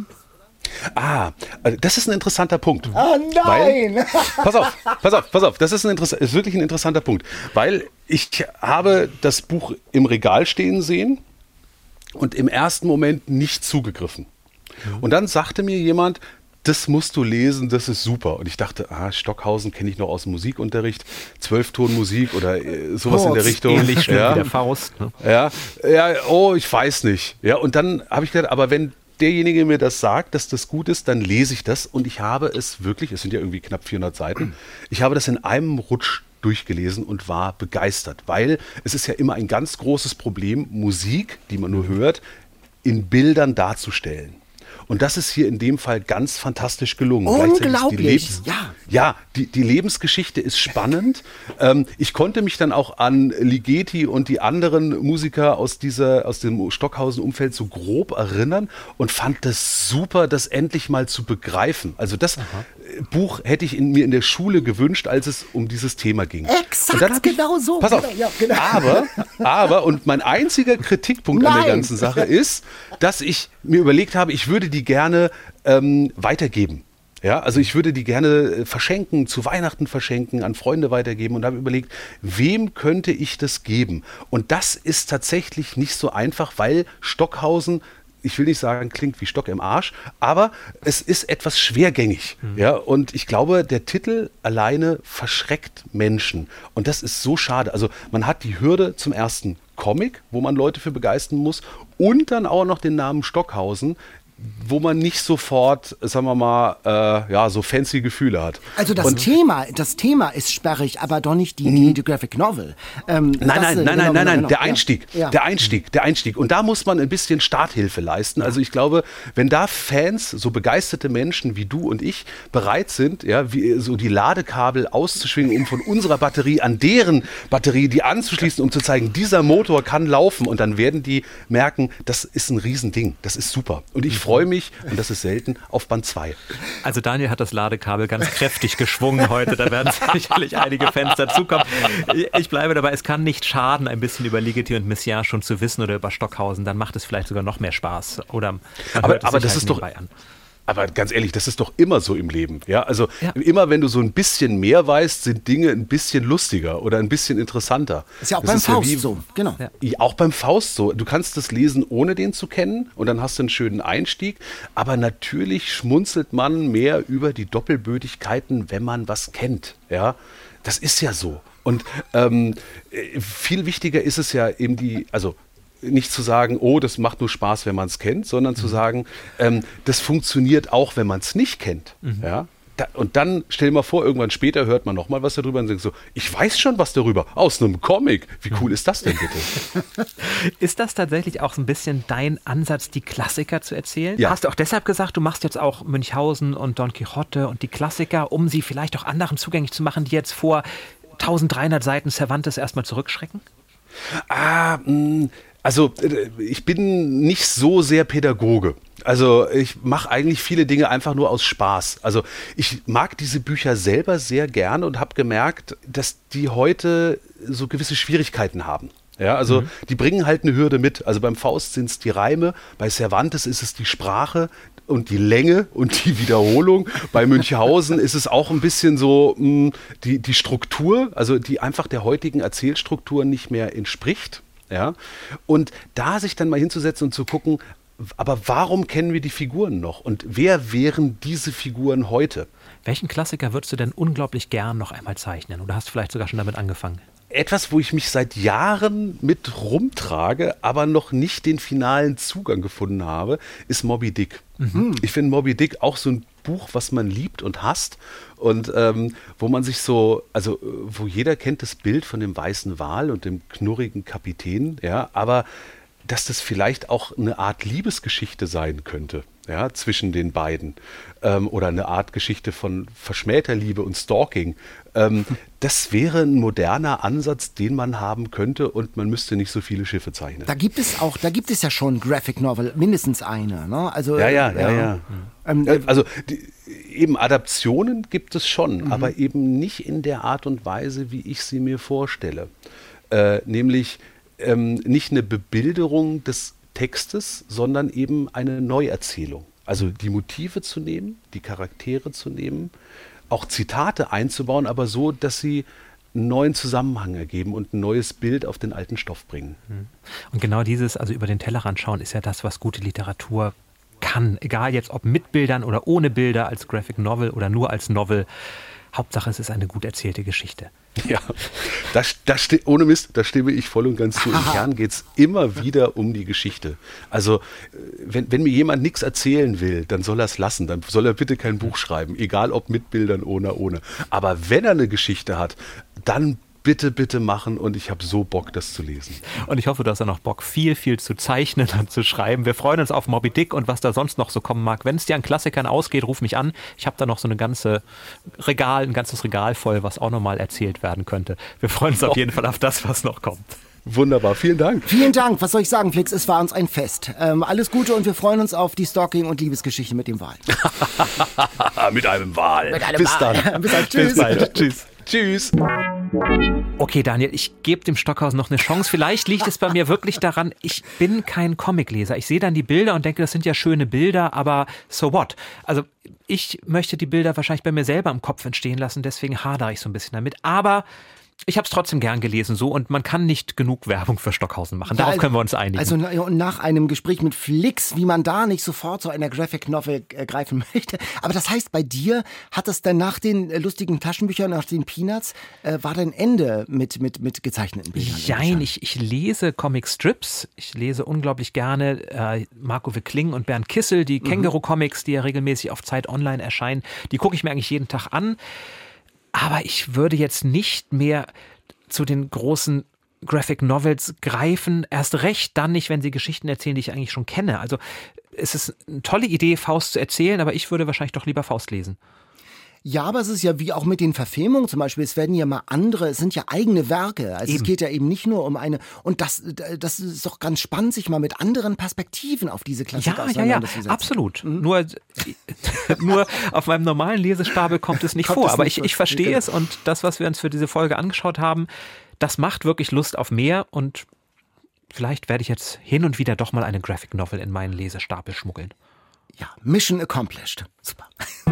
D: Das ist ein interessanter Punkt.
A: Ah, nein!
D: Pass auf, das ist wirklich ein interessanter Punkt. Weil ich habe das Buch im Regal stehen sehen und im ersten Moment nicht zugegriffen. Und dann sagte mir jemand, das musst du lesen, das ist super. Und ich dachte, Stockhausen kenne ich noch aus dem Musikunterricht, 12-Ton-Musik oder sowas in der Richtung.
C: Ähnlich schlimm wie der Faust. Ne?
D: Ja, ich weiß nicht. Ja, und dann habe ich gedacht, aber wenn derjenige mir das sagt, dass das gut ist, dann lese ich das. Und ich habe es wirklich, es sind ja irgendwie knapp 400 Seiten, ich habe das in einem Rutsch durchgelesen und war begeistert. Weil es ist ja immer ein ganz großes Problem, Musik, die man nur hört, in Bildern darzustellen. Und das ist hier in dem Fall ganz fantastisch gelungen.
A: Unglaublich,
D: Die Lebensgeschichte ist spannend. Ich konnte mich dann auch an Ligeti und die anderen Musiker aus dem Stockhausen-Umfeld so grob erinnern und fand das super, das endlich mal zu begreifen. Also das Buch hätte ich mir in der Schule gewünscht, als es um dieses Thema ging.
A: Exakt, genau so.
D: Pass auf, aber, und mein einziger Kritikpunkt an der ganzen Sache ist, dass ich mir überlegt habe, ich würde die gerne weitergeben. Ja, also ich würde die gerne verschenken, zu Weihnachten verschenken, an Freunde weitergeben und habe überlegt, wem könnte ich das geben? Und das ist tatsächlich nicht so einfach, weil Stockhausen, ich will nicht sagen, klingt wie Stock im Arsch, aber es ist etwas schwergängig. Ja, und ich glaube, der Titel alleine verschreckt Menschen. Und das ist so schade. Also man hat die Hürde zum ersten Comic, wo man Leute für begeistern muss, und dann auch noch den Namen Stockhausen, wo man nicht sofort, sagen wir mal, so fancy Gefühle hat.
A: Also das Thema ist sperrig, aber doch nicht die Graphic Novel.
D: Nein, der Einstieg. Der Einstieg. Und da muss man ein bisschen Starthilfe leisten. Also ich glaube, wenn da Fans, so begeisterte Menschen wie du und ich, bereit sind, so die Ladekabel auszuschwingen, um von unserer Batterie an deren Batterie die anzuschließen, um zu zeigen, dieser Motor kann laufen, und dann werden die merken, das ist ein Riesending, das ist super. Und ich freue mich, und das ist selten, auf Band 2.
C: Also Daniel hat das Ladekabel ganz kräftig geschwungen heute. Da werden sicherlich einige Fans dazukommen. Ich bleibe dabei, es kann nicht schaden, ein bisschen über Ligeti und Messiaen schon zu wissen oder über Stockhausen. Dann macht es vielleicht sogar noch mehr Spaß. Oder
D: aber das ist doch an. Aber ganz ehrlich, das ist doch immer so im Leben. Ja, also immer wenn du so ein bisschen mehr weißt, sind Dinge ein bisschen lustiger oder ein bisschen interessanter.
A: Ist ja auch beim Faust so, genau.
D: Ja, auch beim Faust so. Du kannst das lesen, ohne den zu kennen, und dann hast du einen schönen Einstieg. Aber natürlich schmunzelt man mehr über die Doppelbödigkeiten, wenn man was kennt. Ja, das ist ja so. Und viel wichtiger ist es ja eben nicht zu sagen, das macht nur Spaß, wenn man es kennt, sondern zu sagen, das funktioniert auch, wenn man es nicht kennt. Ja? Und dann, stell dir mal vor, irgendwann später hört man nochmal was darüber und denkt so, ich weiß schon was darüber, aus einem Comic. Wie cool ist das denn bitte?
C: Ist das tatsächlich auch so ein bisschen dein Ansatz, die Klassiker zu erzählen?
D: Ja.
C: Hast du auch deshalb gesagt, du machst jetzt auch Münchhausen und Don Quixote und die Klassiker, um sie vielleicht auch anderen zugänglich zu machen, die jetzt vor 1300 Seiten Cervantes erstmal zurückschrecken?
D: Also ich bin nicht so sehr Pädagoge. Also ich mache eigentlich viele Dinge einfach nur aus Spaß. Also ich mag diese Bücher selber sehr gerne und habe gemerkt, dass die heute so gewisse Schwierigkeiten haben. Ja, also die bringen halt eine Hürde mit. Also beim Faust sind es die Reime, bei Cervantes ist es die Sprache und die Länge und die Wiederholung. Bei Münchhausen ist es auch ein bisschen so die Struktur, also die einfach der heutigen Erzählstruktur nicht mehr entspricht. Ja, und da sich dann mal hinzusetzen und zu gucken, aber warum kennen wir die Figuren noch? Und wer wären diese Figuren heute?
C: Welchen Klassiker würdest du denn unglaublich gern noch einmal zeichnen? Oder hast du vielleicht sogar schon damit angefangen?
D: Etwas, wo ich mich seit Jahren mit rumtrage, aber noch nicht den finalen Zugang gefunden habe, ist Moby Dick. Ich finde Moby Dick auch so ein Buch, was man liebt und hasst, und wo man sich wo jeder kennt das Bild von dem weißen Wal und dem knurrigen Kapitän, ja, aber dass das vielleicht auch eine Art Liebesgeschichte sein könnte. ja, zwischen den beiden oder eine Art Geschichte von verschmähter Liebe und Stalking. Das wäre ein moderner Ansatz, den man haben könnte und man müsste nicht so viele Schiffe zeichnen.
A: Da gibt es ja schon Graphic Novel, mindestens eine. Ne? Also,
D: Ja. Also eben Adaptionen gibt es schon, aber eben nicht in der Art und Weise, wie ich sie mir vorstelle. Nämlich nicht eine Bebilderung des Textes, sondern eben eine Neuerzählung. Also die Motive zu nehmen, die Charaktere zu nehmen, auch Zitate einzubauen, aber so, dass sie einen neuen Zusammenhang ergeben und ein neues Bild auf den alten Stoff bringen.
C: Und genau dieses, also über den Tellerrand schauen, ist ja das, was gute Literatur kann. Egal jetzt, ob mit Bildern oder ohne Bilder, als Graphic Novel oder nur als Novel. Hauptsache, es ist eine gut erzählte Geschichte.
D: Ja, ohne Mist, da stimme ich voll und ganz zu. Im Kern geht es immer wieder um die Geschichte. Also, wenn mir jemand nichts erzählen will, dann soll er es lassen. Dann soll er bitte kein Buch schreiben, egal ob mit Bildern oder ohne. Aber wenn er eine Geschichte hat, dann bitte machen und ich habe so Bock, das zu lesen.
C: Und ich hoffe, du hast auch noch Bock, viel zu zeichnen und zu schreiben. Wir freuen uns auf Moby Dick und was da sonst noch so kommen mag. Wenn es dir an Klassikern ausgeht, ruf mich an. Ich habe da noch so ein ganzes Regal voll, was auch nochmal erzählt werden könnte. Wir freuen uns auf jeden Fall auf das, was noch kommt.
D: Wunderbar, vielen Dank.
A: Vielen Dank, was soll ich sagen, Flix, es war uns ein Fest. Alles Gute und wir freuen uns auf die Stalking- und Liebesgeschichte mit dem Wal.
D: Mit einem Wal. Bis dann.
A: Bis dann. Tschüss.
C: Bis bald. Tschüss.
D: Tschüss.
C: Okay, Daniel, ich gebe dem Stockhausen noch eine Chance. Vielleicht liegt es bei mir wirklich daran, ich bin kein Comicleser. Ich sehe dann die Bilder und denke, das sind ja schöne Bilder, aber so what? Also ich möchte die Bilder wahrscheinlich bei mir selber im Kopf entstehen lassen, deswegen hadere ich so ein bisschen damit. Aber ich habe es trotzdem gern gelesen so und man kann nicht genug Werbung für Stockhausen machen. Darauf können wir uns einigen.
A: Also nach einem Gespräch mit Flix, wie man da nicht sofort zu einer Graphic Novel greifen möchte. Aber das heißt, bei dir hat es dann nach den lustigen Taschenbüchern, nach den Peanuts, war dein Ende mit gezeichneten Bildern?
C: Nein, ich lese Comic-Strips. Ich lese unglaublich gerne Marco Wickling und Bernd Kissel, die Känguru-Comics, die ja regelmäßig auf Zeit Online erscheinen. Die gucke ich mir eigentlich jeden Tag an. Aber ich würde jetzt nicht mehr zu den großen Graphic Novels greifen. Erst recht dann nicht, wenn sie Geschichten erzählen, die ich eigentlich schon kenne. Also es ist eine tolle Idee, Faust zu erzählen, aber ich würde wahrscheinlich doch lieber Faust lesen.
A: Ja, aber es ist ja wie auch mit den Verfilmungen zum Beispiel, es werden ja mal andere, es sind ja eigene Werke. Also es geht ja eben nicht nur um eine, und das ist doch ganz spannend, sich mal mit anderen Perspektiven auf diese Klassiker auseinanderzusetzen.
C: Ja, absolut. Nur auf meinem normalen Lesestapel kommt es nicht vor. Aber ich verstehe es und das, was wir uns für diese Folge angeschaut haben, das macht wirklich Lust auf mehr und vielleicht werde ich jetzt hin und wieder doch mal eine Graphic Novel in meinen Lesestapel schmuggeln.
A: Ja, Mission accomplished. Super.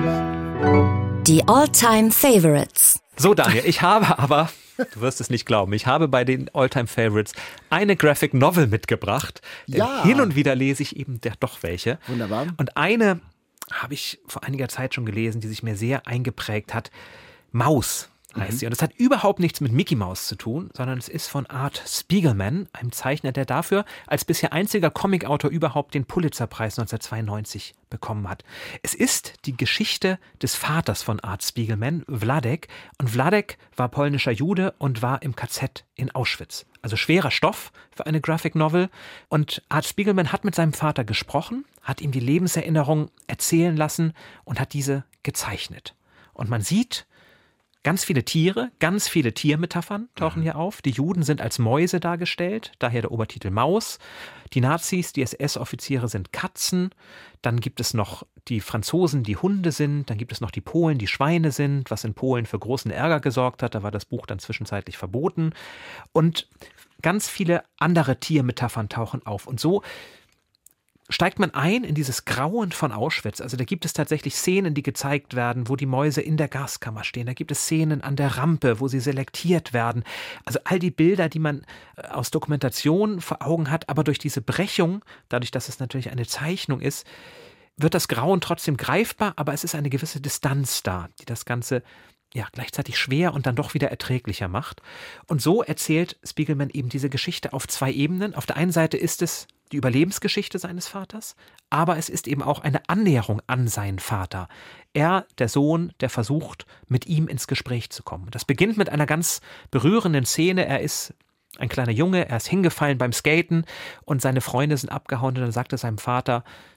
B: Die All-Time-Favorites.
C: So, Daniel, ich habe aber, du wirst es nicht glauben, ich habe bei den All-Time-Favorites eine Graphic Novel mitgebracht.
A: Ja.
C: Hin und wieder lese ich eben doch welche.
A: Wunderbar.
C: Und eine habe ich vor einiger Zeit schon gelesen, die sich mir sehr eingeprägt hat. Maus heißt sie. Und das hat überhaupt nichts mit Mickey Mouse zu tun, sondern es ist von Art Spiegelman, einem Zeichner, der dafür als bisher einziger Comicautor überhaupt den Pulitzerpreis 1992 bekommen hat. Es ist die Geschichte des Vaters von Art Spiegelman, Wladek. Und Wladek war polnischer Jude und war im KZ in Auschwitz. Also schwerer Stoff für eine Graphic Novel. Und Art Spiegelman hat mit seinem Vater gesprochen, hat ihm die Lebenserinnerung erzählen lassen und hat diese gezeichnet. Und man sieht ganz viele Tiere, ganz viele Tiermetaphern tauchen hier auf. Die Juden sind als Mäuse dargestellt, daher der Obertitel Maus. Die Nazis, die SS-Offiziere sind Katzen. Dann gibt es noch die Franzosen, die Hunde sind. Dann gibt es noch die Polen, die Schweine sind, was in Polen für großen Ärger gesorgt hat. Da war das Buch dann zwischenzeitlich verboten. Und ganz viele andere Tiermetaphern tauchen auf. Und so steigt man ein in dieses Grauen von Auschwitz. Also da gibt es tatsächlich Szenen, die gezeigt werden, wo die Mäuse in der Gaskammer stehen. Da gibt es Szenen an der Rampe, wo sie selektiert werden. Also all die Bilder, die man aus Dokumentation vor Augen hat, aber durch diese Brechung, dadurch, dass es natürlich eine Zeichnung ist, wird das Grauen trotzdem greifbar, aber es ist eine gewisse Distanz da, die das Ganze gleichzeitig schwer und dann doch wieder erträglicher macht. Und so erzählt Spiegelman eben diese Geschichte auf zwei Ebenen. Auf der einen Seite ist es die Überlebensgeschichte seines Vaters, aber es ist eben auch eine Annäherung an seinen Vater. Er, der Sohn, der versucht, mit ihm ins Gespräch zu kommen. Das beginnt mit einer ganz berührenden Szene. Er ist ein kleiner Junge, er ist hingefallen beim Skaten und seine Freunde sind abgehauen und dann sagt er seinem Vater,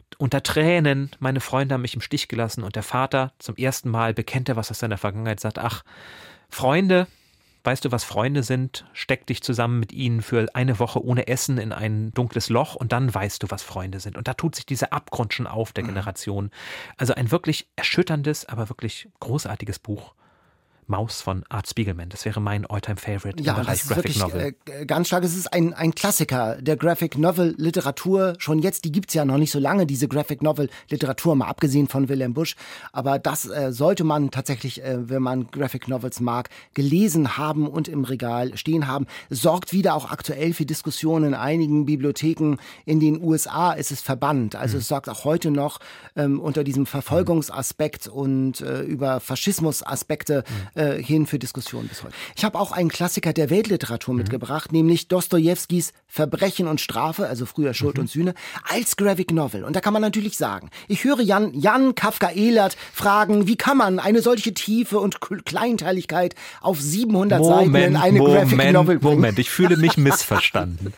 C: unter Tränen, meine Freunde haben mich im Stich gelassen und der Vater zum ersten Mal bekennt er was aus seiner Vergangenheit, sagt, ach, Freunde, weißt du, was Freunde sind? Steck dich zusammen mit ihnen für eine Woche ohne Essen in ein dunkles Loch und dann weißt du, was Freunde sind. Und da tut sich dieser Abgrund schon auf der Generation. Also ein wirklich erschütterndes, aber wirklich großartiges Buch. Maus von Art Spiegelman. Das wäre mein All-Time-Favorite im Bereich Graphic Novel.
A: Ganz stark. Es ist ein Klassiker der Graphic Novel Literatur. Schon jetzt, die gibt's ja noch nicht so lange, diese Graphic Novel Literatur, mal abgesehen von Wilhelm Busch. Aber das sollte man tatsächlich, wenn man Graphic Novels mag, gelesen haben und im Regal stehen haben. Sorgt wieder auch aktuell für Diskussionen in einigen Bibliotheken. In den USA ist es verbannt. Also es sorgt auch heute noch unter diesem Verfolgungsaspekt und über Faschismusaspekte hin für Diskussionen bis heute. Ich habe auch einen Klassiker der Weltliteratur mitgebracht, nämlich Dostojewskis Verbrechen und Strafe, also früher Schuld und Sühne, als Graphic Novel. Und da kann man natürlich sagen, ich höre Jan Kafka Ehlert fragen, wie kann man eine solche Tiefe und Kleinteiligkeit auf 700 Seiten in eine Graphic Novel bringen?
C: Moment, ich fühle mich missverstanden.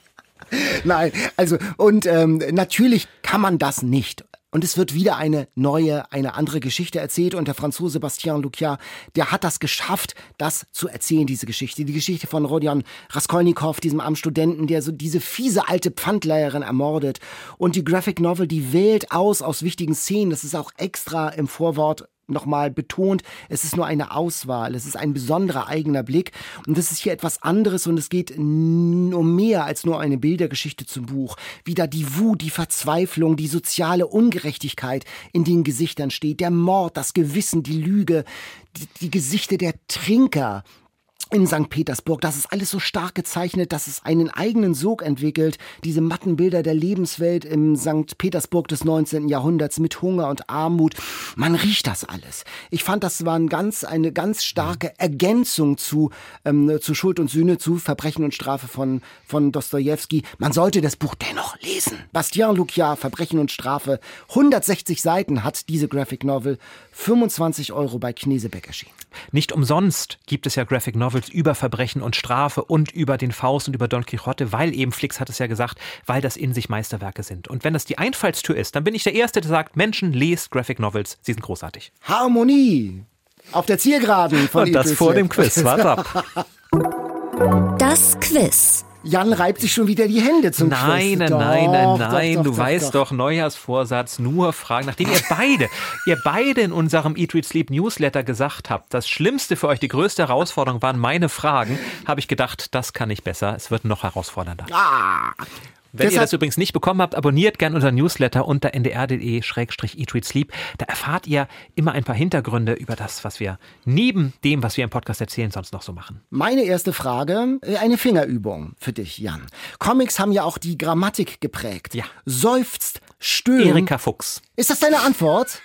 A: Nein, also und natürlich kann man das nicht. Und es wird wieder eine andere Geschichte erzählt. Und der Franzose Bastien Leclerc, der hat das geschafft, das zu erzählen, diese Geschichte. Die Geschichte von Rodion Raskolnikow, diesem armen Studenten, der so diese fiese alte Pfandleiherin ermordet. Und die Graphic Novel, die wählt aus wichtigen Szenen. Das ist auch extra im Vorwort nochmal betont, es ist nur eine Auswahl, es ist ein besonderer eigener Blick und das ist hier etwas anderes und es geht um mehr als nur eine Bildergeschichte zum Buch. Wieder die Wut, die Verzweiflung, die soziale Ungerechtigkeit in den Gesichtern steht, der Mord, das Gewissen, die Lüge, die Gesichter der Trinker in St. Petersburg, das ist alles so stark gezeichnet, dass es einen eigenen Sog entwickelt. Diese matten Bilder der Lebenswelt im St. Petersburg des 19. Jahrhunderts mit Hunger und Armut. Man riecht das alles. Ich fand, das war eine ganz starke Ergänzung zu Schuld und Sühne, zu Verbrechen und Strafe von Dostojewski. Man sollte das Buch dennoch lesen. Bastien Leclerc, Verbrechen und Strafe. 160 Seiten hat diese Graphic Novel. 25 € bei Knesebeck erschienen.
C: Nicht umsonst gibt es ja Graphic Novels über Verbrechen und Strafe und über den Faust und über Don Quixote, weil eben, Flix hat es ja gesagt, weil das in sich Meisterwerke sind. Und wenn das die Einfallstür ist, dann bin ich der Erste, der sagt, Menschen, lest Graphic Novels, sie sind großartig.
A: Harmonie auf der Zielgeraden von
C: Und das vor dem Quiz, warte ab.
B: Das Quiz.
A: Jan reibt sich schon wieder die Hände zum Quiz.
C: Nein, du weißt doch, Neujahrsvorsatz, nur Fragen. Nachdem ihr beide in unserem Eat, Read, Sleep Newsletter gesagt habt, das Schlimmste für euch, die größte Herausforderung waren meine Fragen, habe ich gedacht, das kann ich besser. Es wird noch herausfordernder. Wenn ihr das übrigens nicht bekommen habt, abonniert gerne unseren Newsletter unter ndr.de/eatreadsleep. Da erfahrt ihr immer ein paar Hintergründe über das, was wir neben dem, was wir im Podcast erzählen, sonst noch so machen.
A: Meine erste Frage, eine Fingerübung für dich, Jan. Comics haben ja auch die Grammatik geprägt.
C: Ja.
A: Seufzt, stöhnt.
C: Erika Fuchs.
A: Ist das deine Antwort?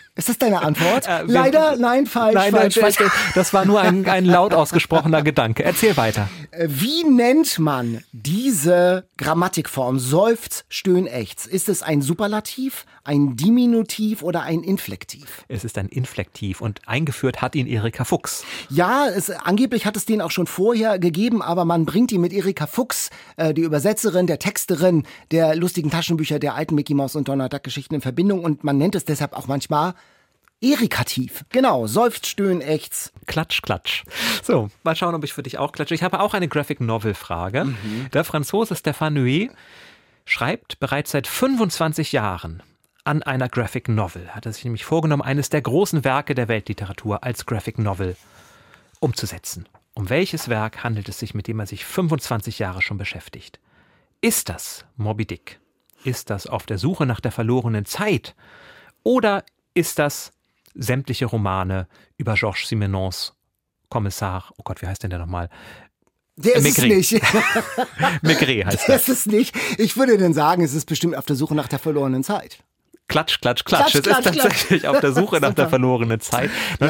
A: Leider, nein, falsch.
C: Das war nur ein laut ausgesprochener Gedanke. Erzähl weiter.
A: Wie nennt man diese Grammatikform? Seufz, stöhn, ächz. Ist es ein Superlativ, ein Diminutiv oder ein Inflektiv?
C: Es ist ein Inflektiv und eingeführt hat ihn Erika Fuchs.
A: Ja, angeblich hat es den auch schon vorher gegeben, aber man bringt ihn mit Erika Fuchs, die Übersetzerin, der Texterin der lustigen Taschenbücher der alten Mickey Mouse und Donald Duck Geschichten in Verbindung und man nennt es deshalb auch manchmal Erikativ. Genau, seufzt, stöhn, ächz.
C: Klatsch, klatsch. So, mal schauen, ob ich für dich auch klatsche. Ich habe auch eine Graphic Novel Frage. Der Franzose Stéphane Nuet schreibt bereits seit 25 Jahren an einer Graphic Novel. Hat er sich nämlich vorgenommen, eines der großen Werke der Weltliteratur als Graphic Novel umzusetzen. Um welches Werk handelt es sich, mit dem er sich 25 Jahre schon beschäftigt? Ist das Moby Dick? Ist das Auf der Suche nach der verlorenen Zeit? Oder ist das sämtliche Romane über Georges Simenons Kommissar, oh Gott, wie heißt denn der nochmal?
A: Der ist es nicht.
C: Maigret heißt
A: der. Der ist es nicht. Ich würde denn sagen, es ist bestimmt Auf der Suche nach der verlorenen Zeit.
C: Klatsch, klatsch, klatsch. Es ist tatsächlich Auf der Suche nach der verlorenen Zeit.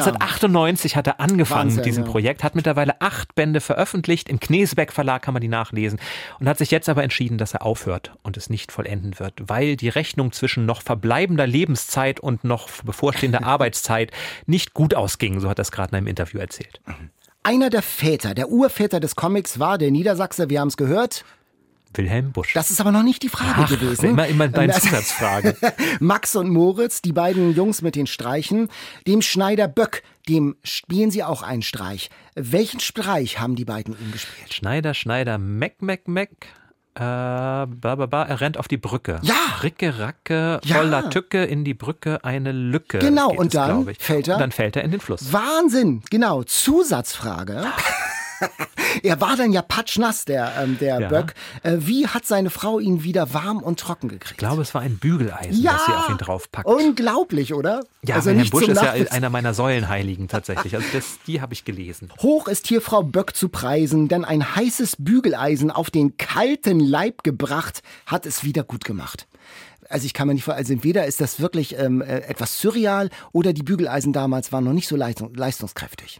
C: 1998 hat er angefangen mit diesem Projekt, hat mittlerweile 8 Bände veröffentlicht. Im Knesebeck Verlag kann man die nachlesen und hat sich jetzt aber entschieden, dass er aufhört und es nicht vollenden wird, weil die Rechnung zwischen noch verbleibender Lebenszeit und noch bevorstehender Arbeitszeit nicht gut ausging. So hat er es gerade in einem Interview erzählt.
A: Einer der Väter, der Urväter des Comics war der Niedersachse, wir haben es gehört,
C: Wilhelm Busch.
A: Das ist aber noch nicht die Frage gewesen.
C: Immer deine Zusatzfrage.
A: Max und Moritz, die beiden Jungs mit den Streichen, dem Schneider Böck, dem spielen sie auch einen Streich. Welchen Streich haben die beiden ihm gespielt?
C: Schneider, Meck. Er rennt auf die Brücke.
A: Ja.
C: Ricke, Racke,
A: Ja.
C: voller Tücke, in die Brücke eine Lücke.
A: Genau,
C: geht
A: und
C: es,
A: dann
C: glaub ich.
A: fällt er-
C: Und dann fällt er in den Fluss.
A: Wahnsinn, genau. Zusatzfrage. Er war dann ja patschnass, der
C: Ja.
A: Böck. Wie hat seine Frau ihn wieder warm und trocken gekriegt?
C: Ich glaube, es war ein Bügeleisen, das sie auf ihn draufpackt.
A: Unglaublich, oder?
C: Ja,
A: also
C: Wilhelm
A: nicht
C: Busch
A: zum
C: ist ja
A: Nachwitz.
C: einer meiner Säulenheiligen tatsächlich. Also die habe ich gelesen.
A: Hoch ist hier Frau Böck zu preisen, denn ein heißes Bügeleisen auf den kalten Leib gebracht, hat es wieder gut gemacht. Also ich kann mir nicht vorstellen, also entweder ist das wirklich etwas surreal oder die Bügeleisen damals waren noch nicht so leistungskräftig.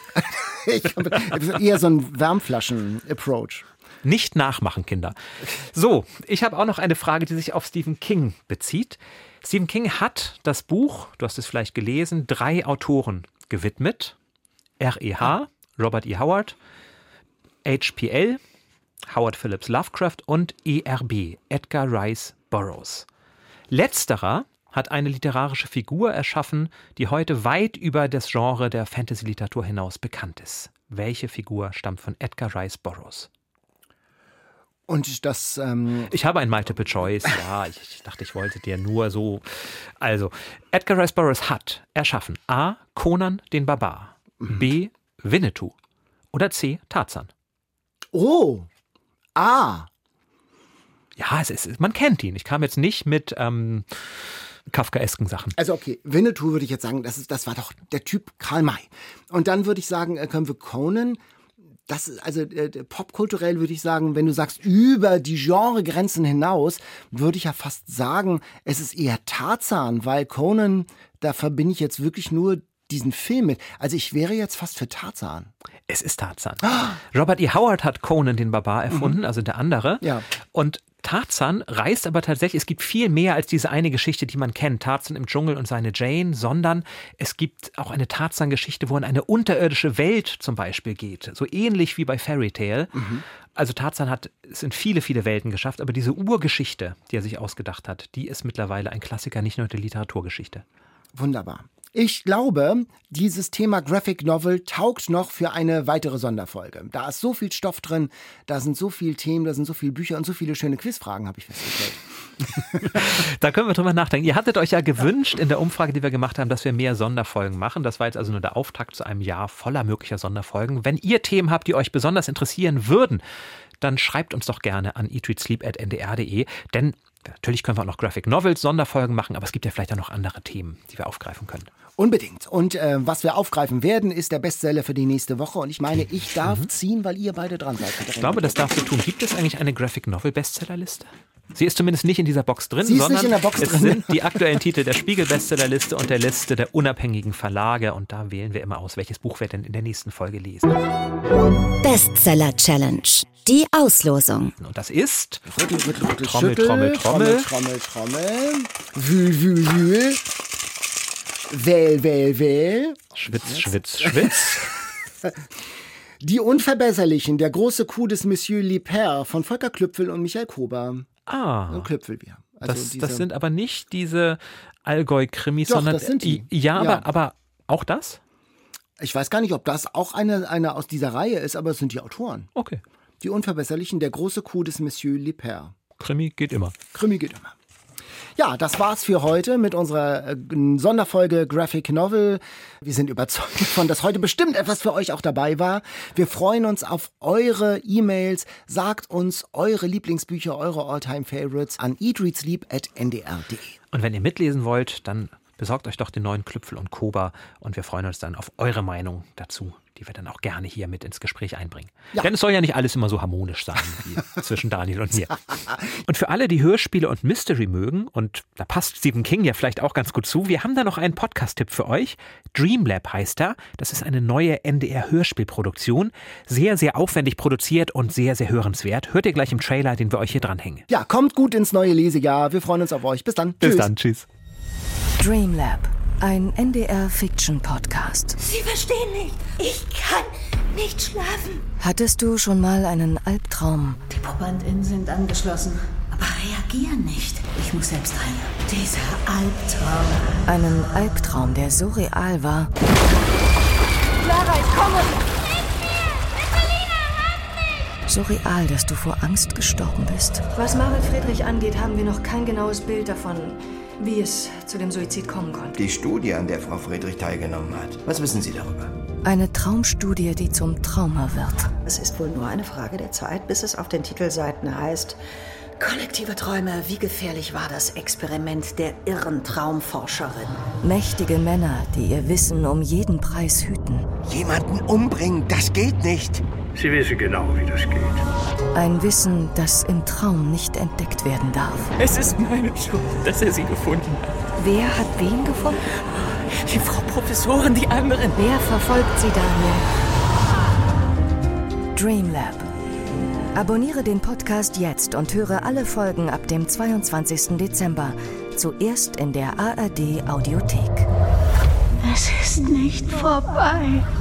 A: Eher so ein Wärmflaschen-Approach.
C: Nicht nachmachen, Kinder. So, ich habe auch noch eine Frage, die sich auf Stephen King bezieht. Stephen King hat das Buch, du hast es vielleicht gelesen, 3 Autoren gewidmet. R.E.H., Robert E. Howard, H.P.L., Howard Phillips Lovecraft und E.R.B., Edgar Rice Burroughs. Letzterer hat eine literarische Figur erschaffen, die heute weit über das Genre der Fantasy-Literatur hinaus bekannt ist. Welche Figur stammt von Edgar Rice Burroughs?
A: Und das,
C: Ich habe ein Multiple Choice, ja, ich dachte, ich wollte dir nur so. Also, Edgar Rice Burroughs hat erschaffen A. Conan den Barbar, B. Winnetou oder C. Tarzan.
A: oh,
C: Ja, man kennt ihn. Ich kam jetzt nicht mit kafkaesken Sachen.
A: Also okay, Winnetou würde ich jetzt sagen, das war doch der Typ Karl May. Und dann würde ich sagen, können wir Conan, das ist also popkulturell würde ich sagen, wenn du sagst, über die Genregrenzen hinaus, würde ich ja fast sagen, es ist eher Tarzan, weil Conan, da verbinde ich jetzt wirklich nur diesen Film mit. Also ich wäre jetzt fast für Tarzan.
C: Es ist Tarzan. Robert E. Howard hat Conan den Barbar erfunden, also der andere.
A: Ja.
C: Und Tarzan reist aber tatsächlich, es gibt viel mehr als diese eine Geschichte, die man kennt, Tarzan im Dschungel und seine Jane, sondern es gibt auch eine Tarzan-Geschichte, wo in eine unterirdische Welt zum Beispiel geht, so ähnlich wie bei Fairy Tale. Also Tarzan hat es in viele, viele Welten geschafft, aber diese Urgeschichte, die er sich ausgedacht hat, die ist mittlerweile ein Klassiker, nicht nur der Literaturgeschichte.
A: Wunderbar. Ich glaube, dieses Thema Graphic Novel taugt noch für eine weitere Sonderfolge. Da ist so viel Stoff drin, da sind so viele Themen, da sind so viele Bücher und so viele schöne Quizfragen, habe ich festgestellt.
C: Da können wir drüber nachdenken. Ihr hattet euch ja gewünscht in der Umfrage, die wir gemacht haben, dass wir mehr Sonderfolgen machen. Das war jetzt also nur der Auftakt zu einem Jahr voller möglicher Sonderfolgen. Wenn ihr Themen habt, die euch besonders interessieren würden, dann schreibt uns doch gerne an eatreadsleep@ndr.de, denn natürlich können wir auch noch Graphic Novels, Sonderfolgen machen, aber es gibt ja vielleicht auch noch andere Themen, die wir aufgreifen können.
A: Unbedingt. Und was wir aufgreifen werden, ist der Bestseller für die nächste Woche. Und ich meine, ich darf ziehen, weil ihr beide dran seid.
C: Ich glaube, das darfst du tun. Gibt es eigentlich eine Graphic Novel Bestsellerliste? Sie ist zumindest nicht in dieser Box drin,
A: Sie ist
C: sondern
A: nicht in der Box
C: es
A: drin.
C: sind die aktuellen Titel der Spiegel-Bestsellerliste und der Liste der unabhängigen Verlage. Und da wählen wir immer aus, welches Buch wir denn in der nächsten Folge lesen.
B: Bestseller Challenge. Die Auslosung.
C: Und das ist
A: Rüttel,
C: Trommel,
A: schüttel,
C: Trommel, Trommel.
A: Trommel. Wühl, wühl, wühl. Wähl, wähl, wähl.
C: Schwitz, Schwitz, Schwitz.
A: Die Unverbesserlichen, der große Coup des Monsieur Liper von Volker Klüpfel und Michael Kober. Und Klüpfel wieder. Also
C: Das sind aber nicht diese Allgäu-Krimis,
A: Doch,
C: sondern
A: das sind die.
C: Ja,
A: Ja.
C: aber auch das?
A: Ich weiß gar nicht, ob das auch eine aus dieser Reihe ist, aber es sind die Autoren.
C: Okay.
A: Die Unverbesserlichen, der große Coup des Monsieur Liper.
C: Krimi geht immer.
A: Krimi geht immer. Ja, das war's für heute mit unserer Sonderfolge Graphic Novel. Wir sind überzeugt davon, dass heute bestimmt etwas für euch auch dabei war. Wir freuen uns auf eure E-Mails. Sagt uns eure Lieblingsbücher, eure All-Time-Favorites an eatreadsleep@ndr.de.
C: Und wenn ihr mitlesen wollt, dann besorgt euch doch den neuen Klüpfel und Kober und wir freuen uns dann auf eure Meinung dazu, die wir dann auch gerne hier mit ins Gespräch einbringen.
A: Ja.
C: Denn es soll ja nicht alles immer so harmonisch sein wie zwischen Daniel und mir. Und für alle, die Hörspiele und Mystery mögen, und da passt Stephen King ja vielleicht auch ganz gut zu, wir haben da noch einen Podcast-Tipp für euch. Dreamlab heißt er. Das ist eine neue NDR-Hörspielproduktion. Sehr, sehr aufwendig produziert und sehr, sehr hörenswert. Hört ihr gleich im Trailer, den wir euch hier dranhängen.
A: Ja, kommt gut ins neue Lesejahr. Wir freuen uns auf euch. Bis dann.
C: Bis
A: Tschüss.
C: dann, tschüss.
E: Dreamlab, ein NDR-Fiction-Podcast.
F: Sie verstehen nicht. Ich kann
E: nicht schlafen.
B: Hattest du schon mal einen Albtraum?
E: Die Probandinnen sind angeschlossen, aber reagieren nicht. Ich muss selbst rein. Dieser Albtraum.
B: Einen Albtraum, der so real war.
E: Clara, ich komme!
B: So real, dass du vor Angst gestorben bist.
F: Was Marek Friedrich angeht, haben wir noch kein genaues Bild davon, wie es zu dem Suizid kommen konnte.
G: Die Studie, an der Frau Friedrich teilgenommen hat. Was wissen Sie darüber?
B: Eine Traumstudie, die zum Trauma wird.
H: Es ist wohl nur eine Frage der Zeit, bis es auf den Titelseiten heißt: Kollektive Träume, wie gefährlich war das Experiment der irren Traumforscherin?
B: Mächtige Männer, die ihr Wissen um jeden Preis hüten.
G: Jemanden umbringen, das geht nicht.
I: Sie wissen genau, wie das geht.
B: Ein Wissen, das im Traum nicht entdeckt werden darf.
F: Es ist meine Schuld, dass er sie gefunden hat.
B: Wer hat wen gefunden?
F: Die Frau Professorin, die anderen.
B: Wer verfolgt sie, Daniel? Dreamlab. Abonniere den Podcast jetzt und höre alle Folgen ab dem 22. Dezember. Zuerst in der ARD Audiothek.
E: Es ist nicht vorbei.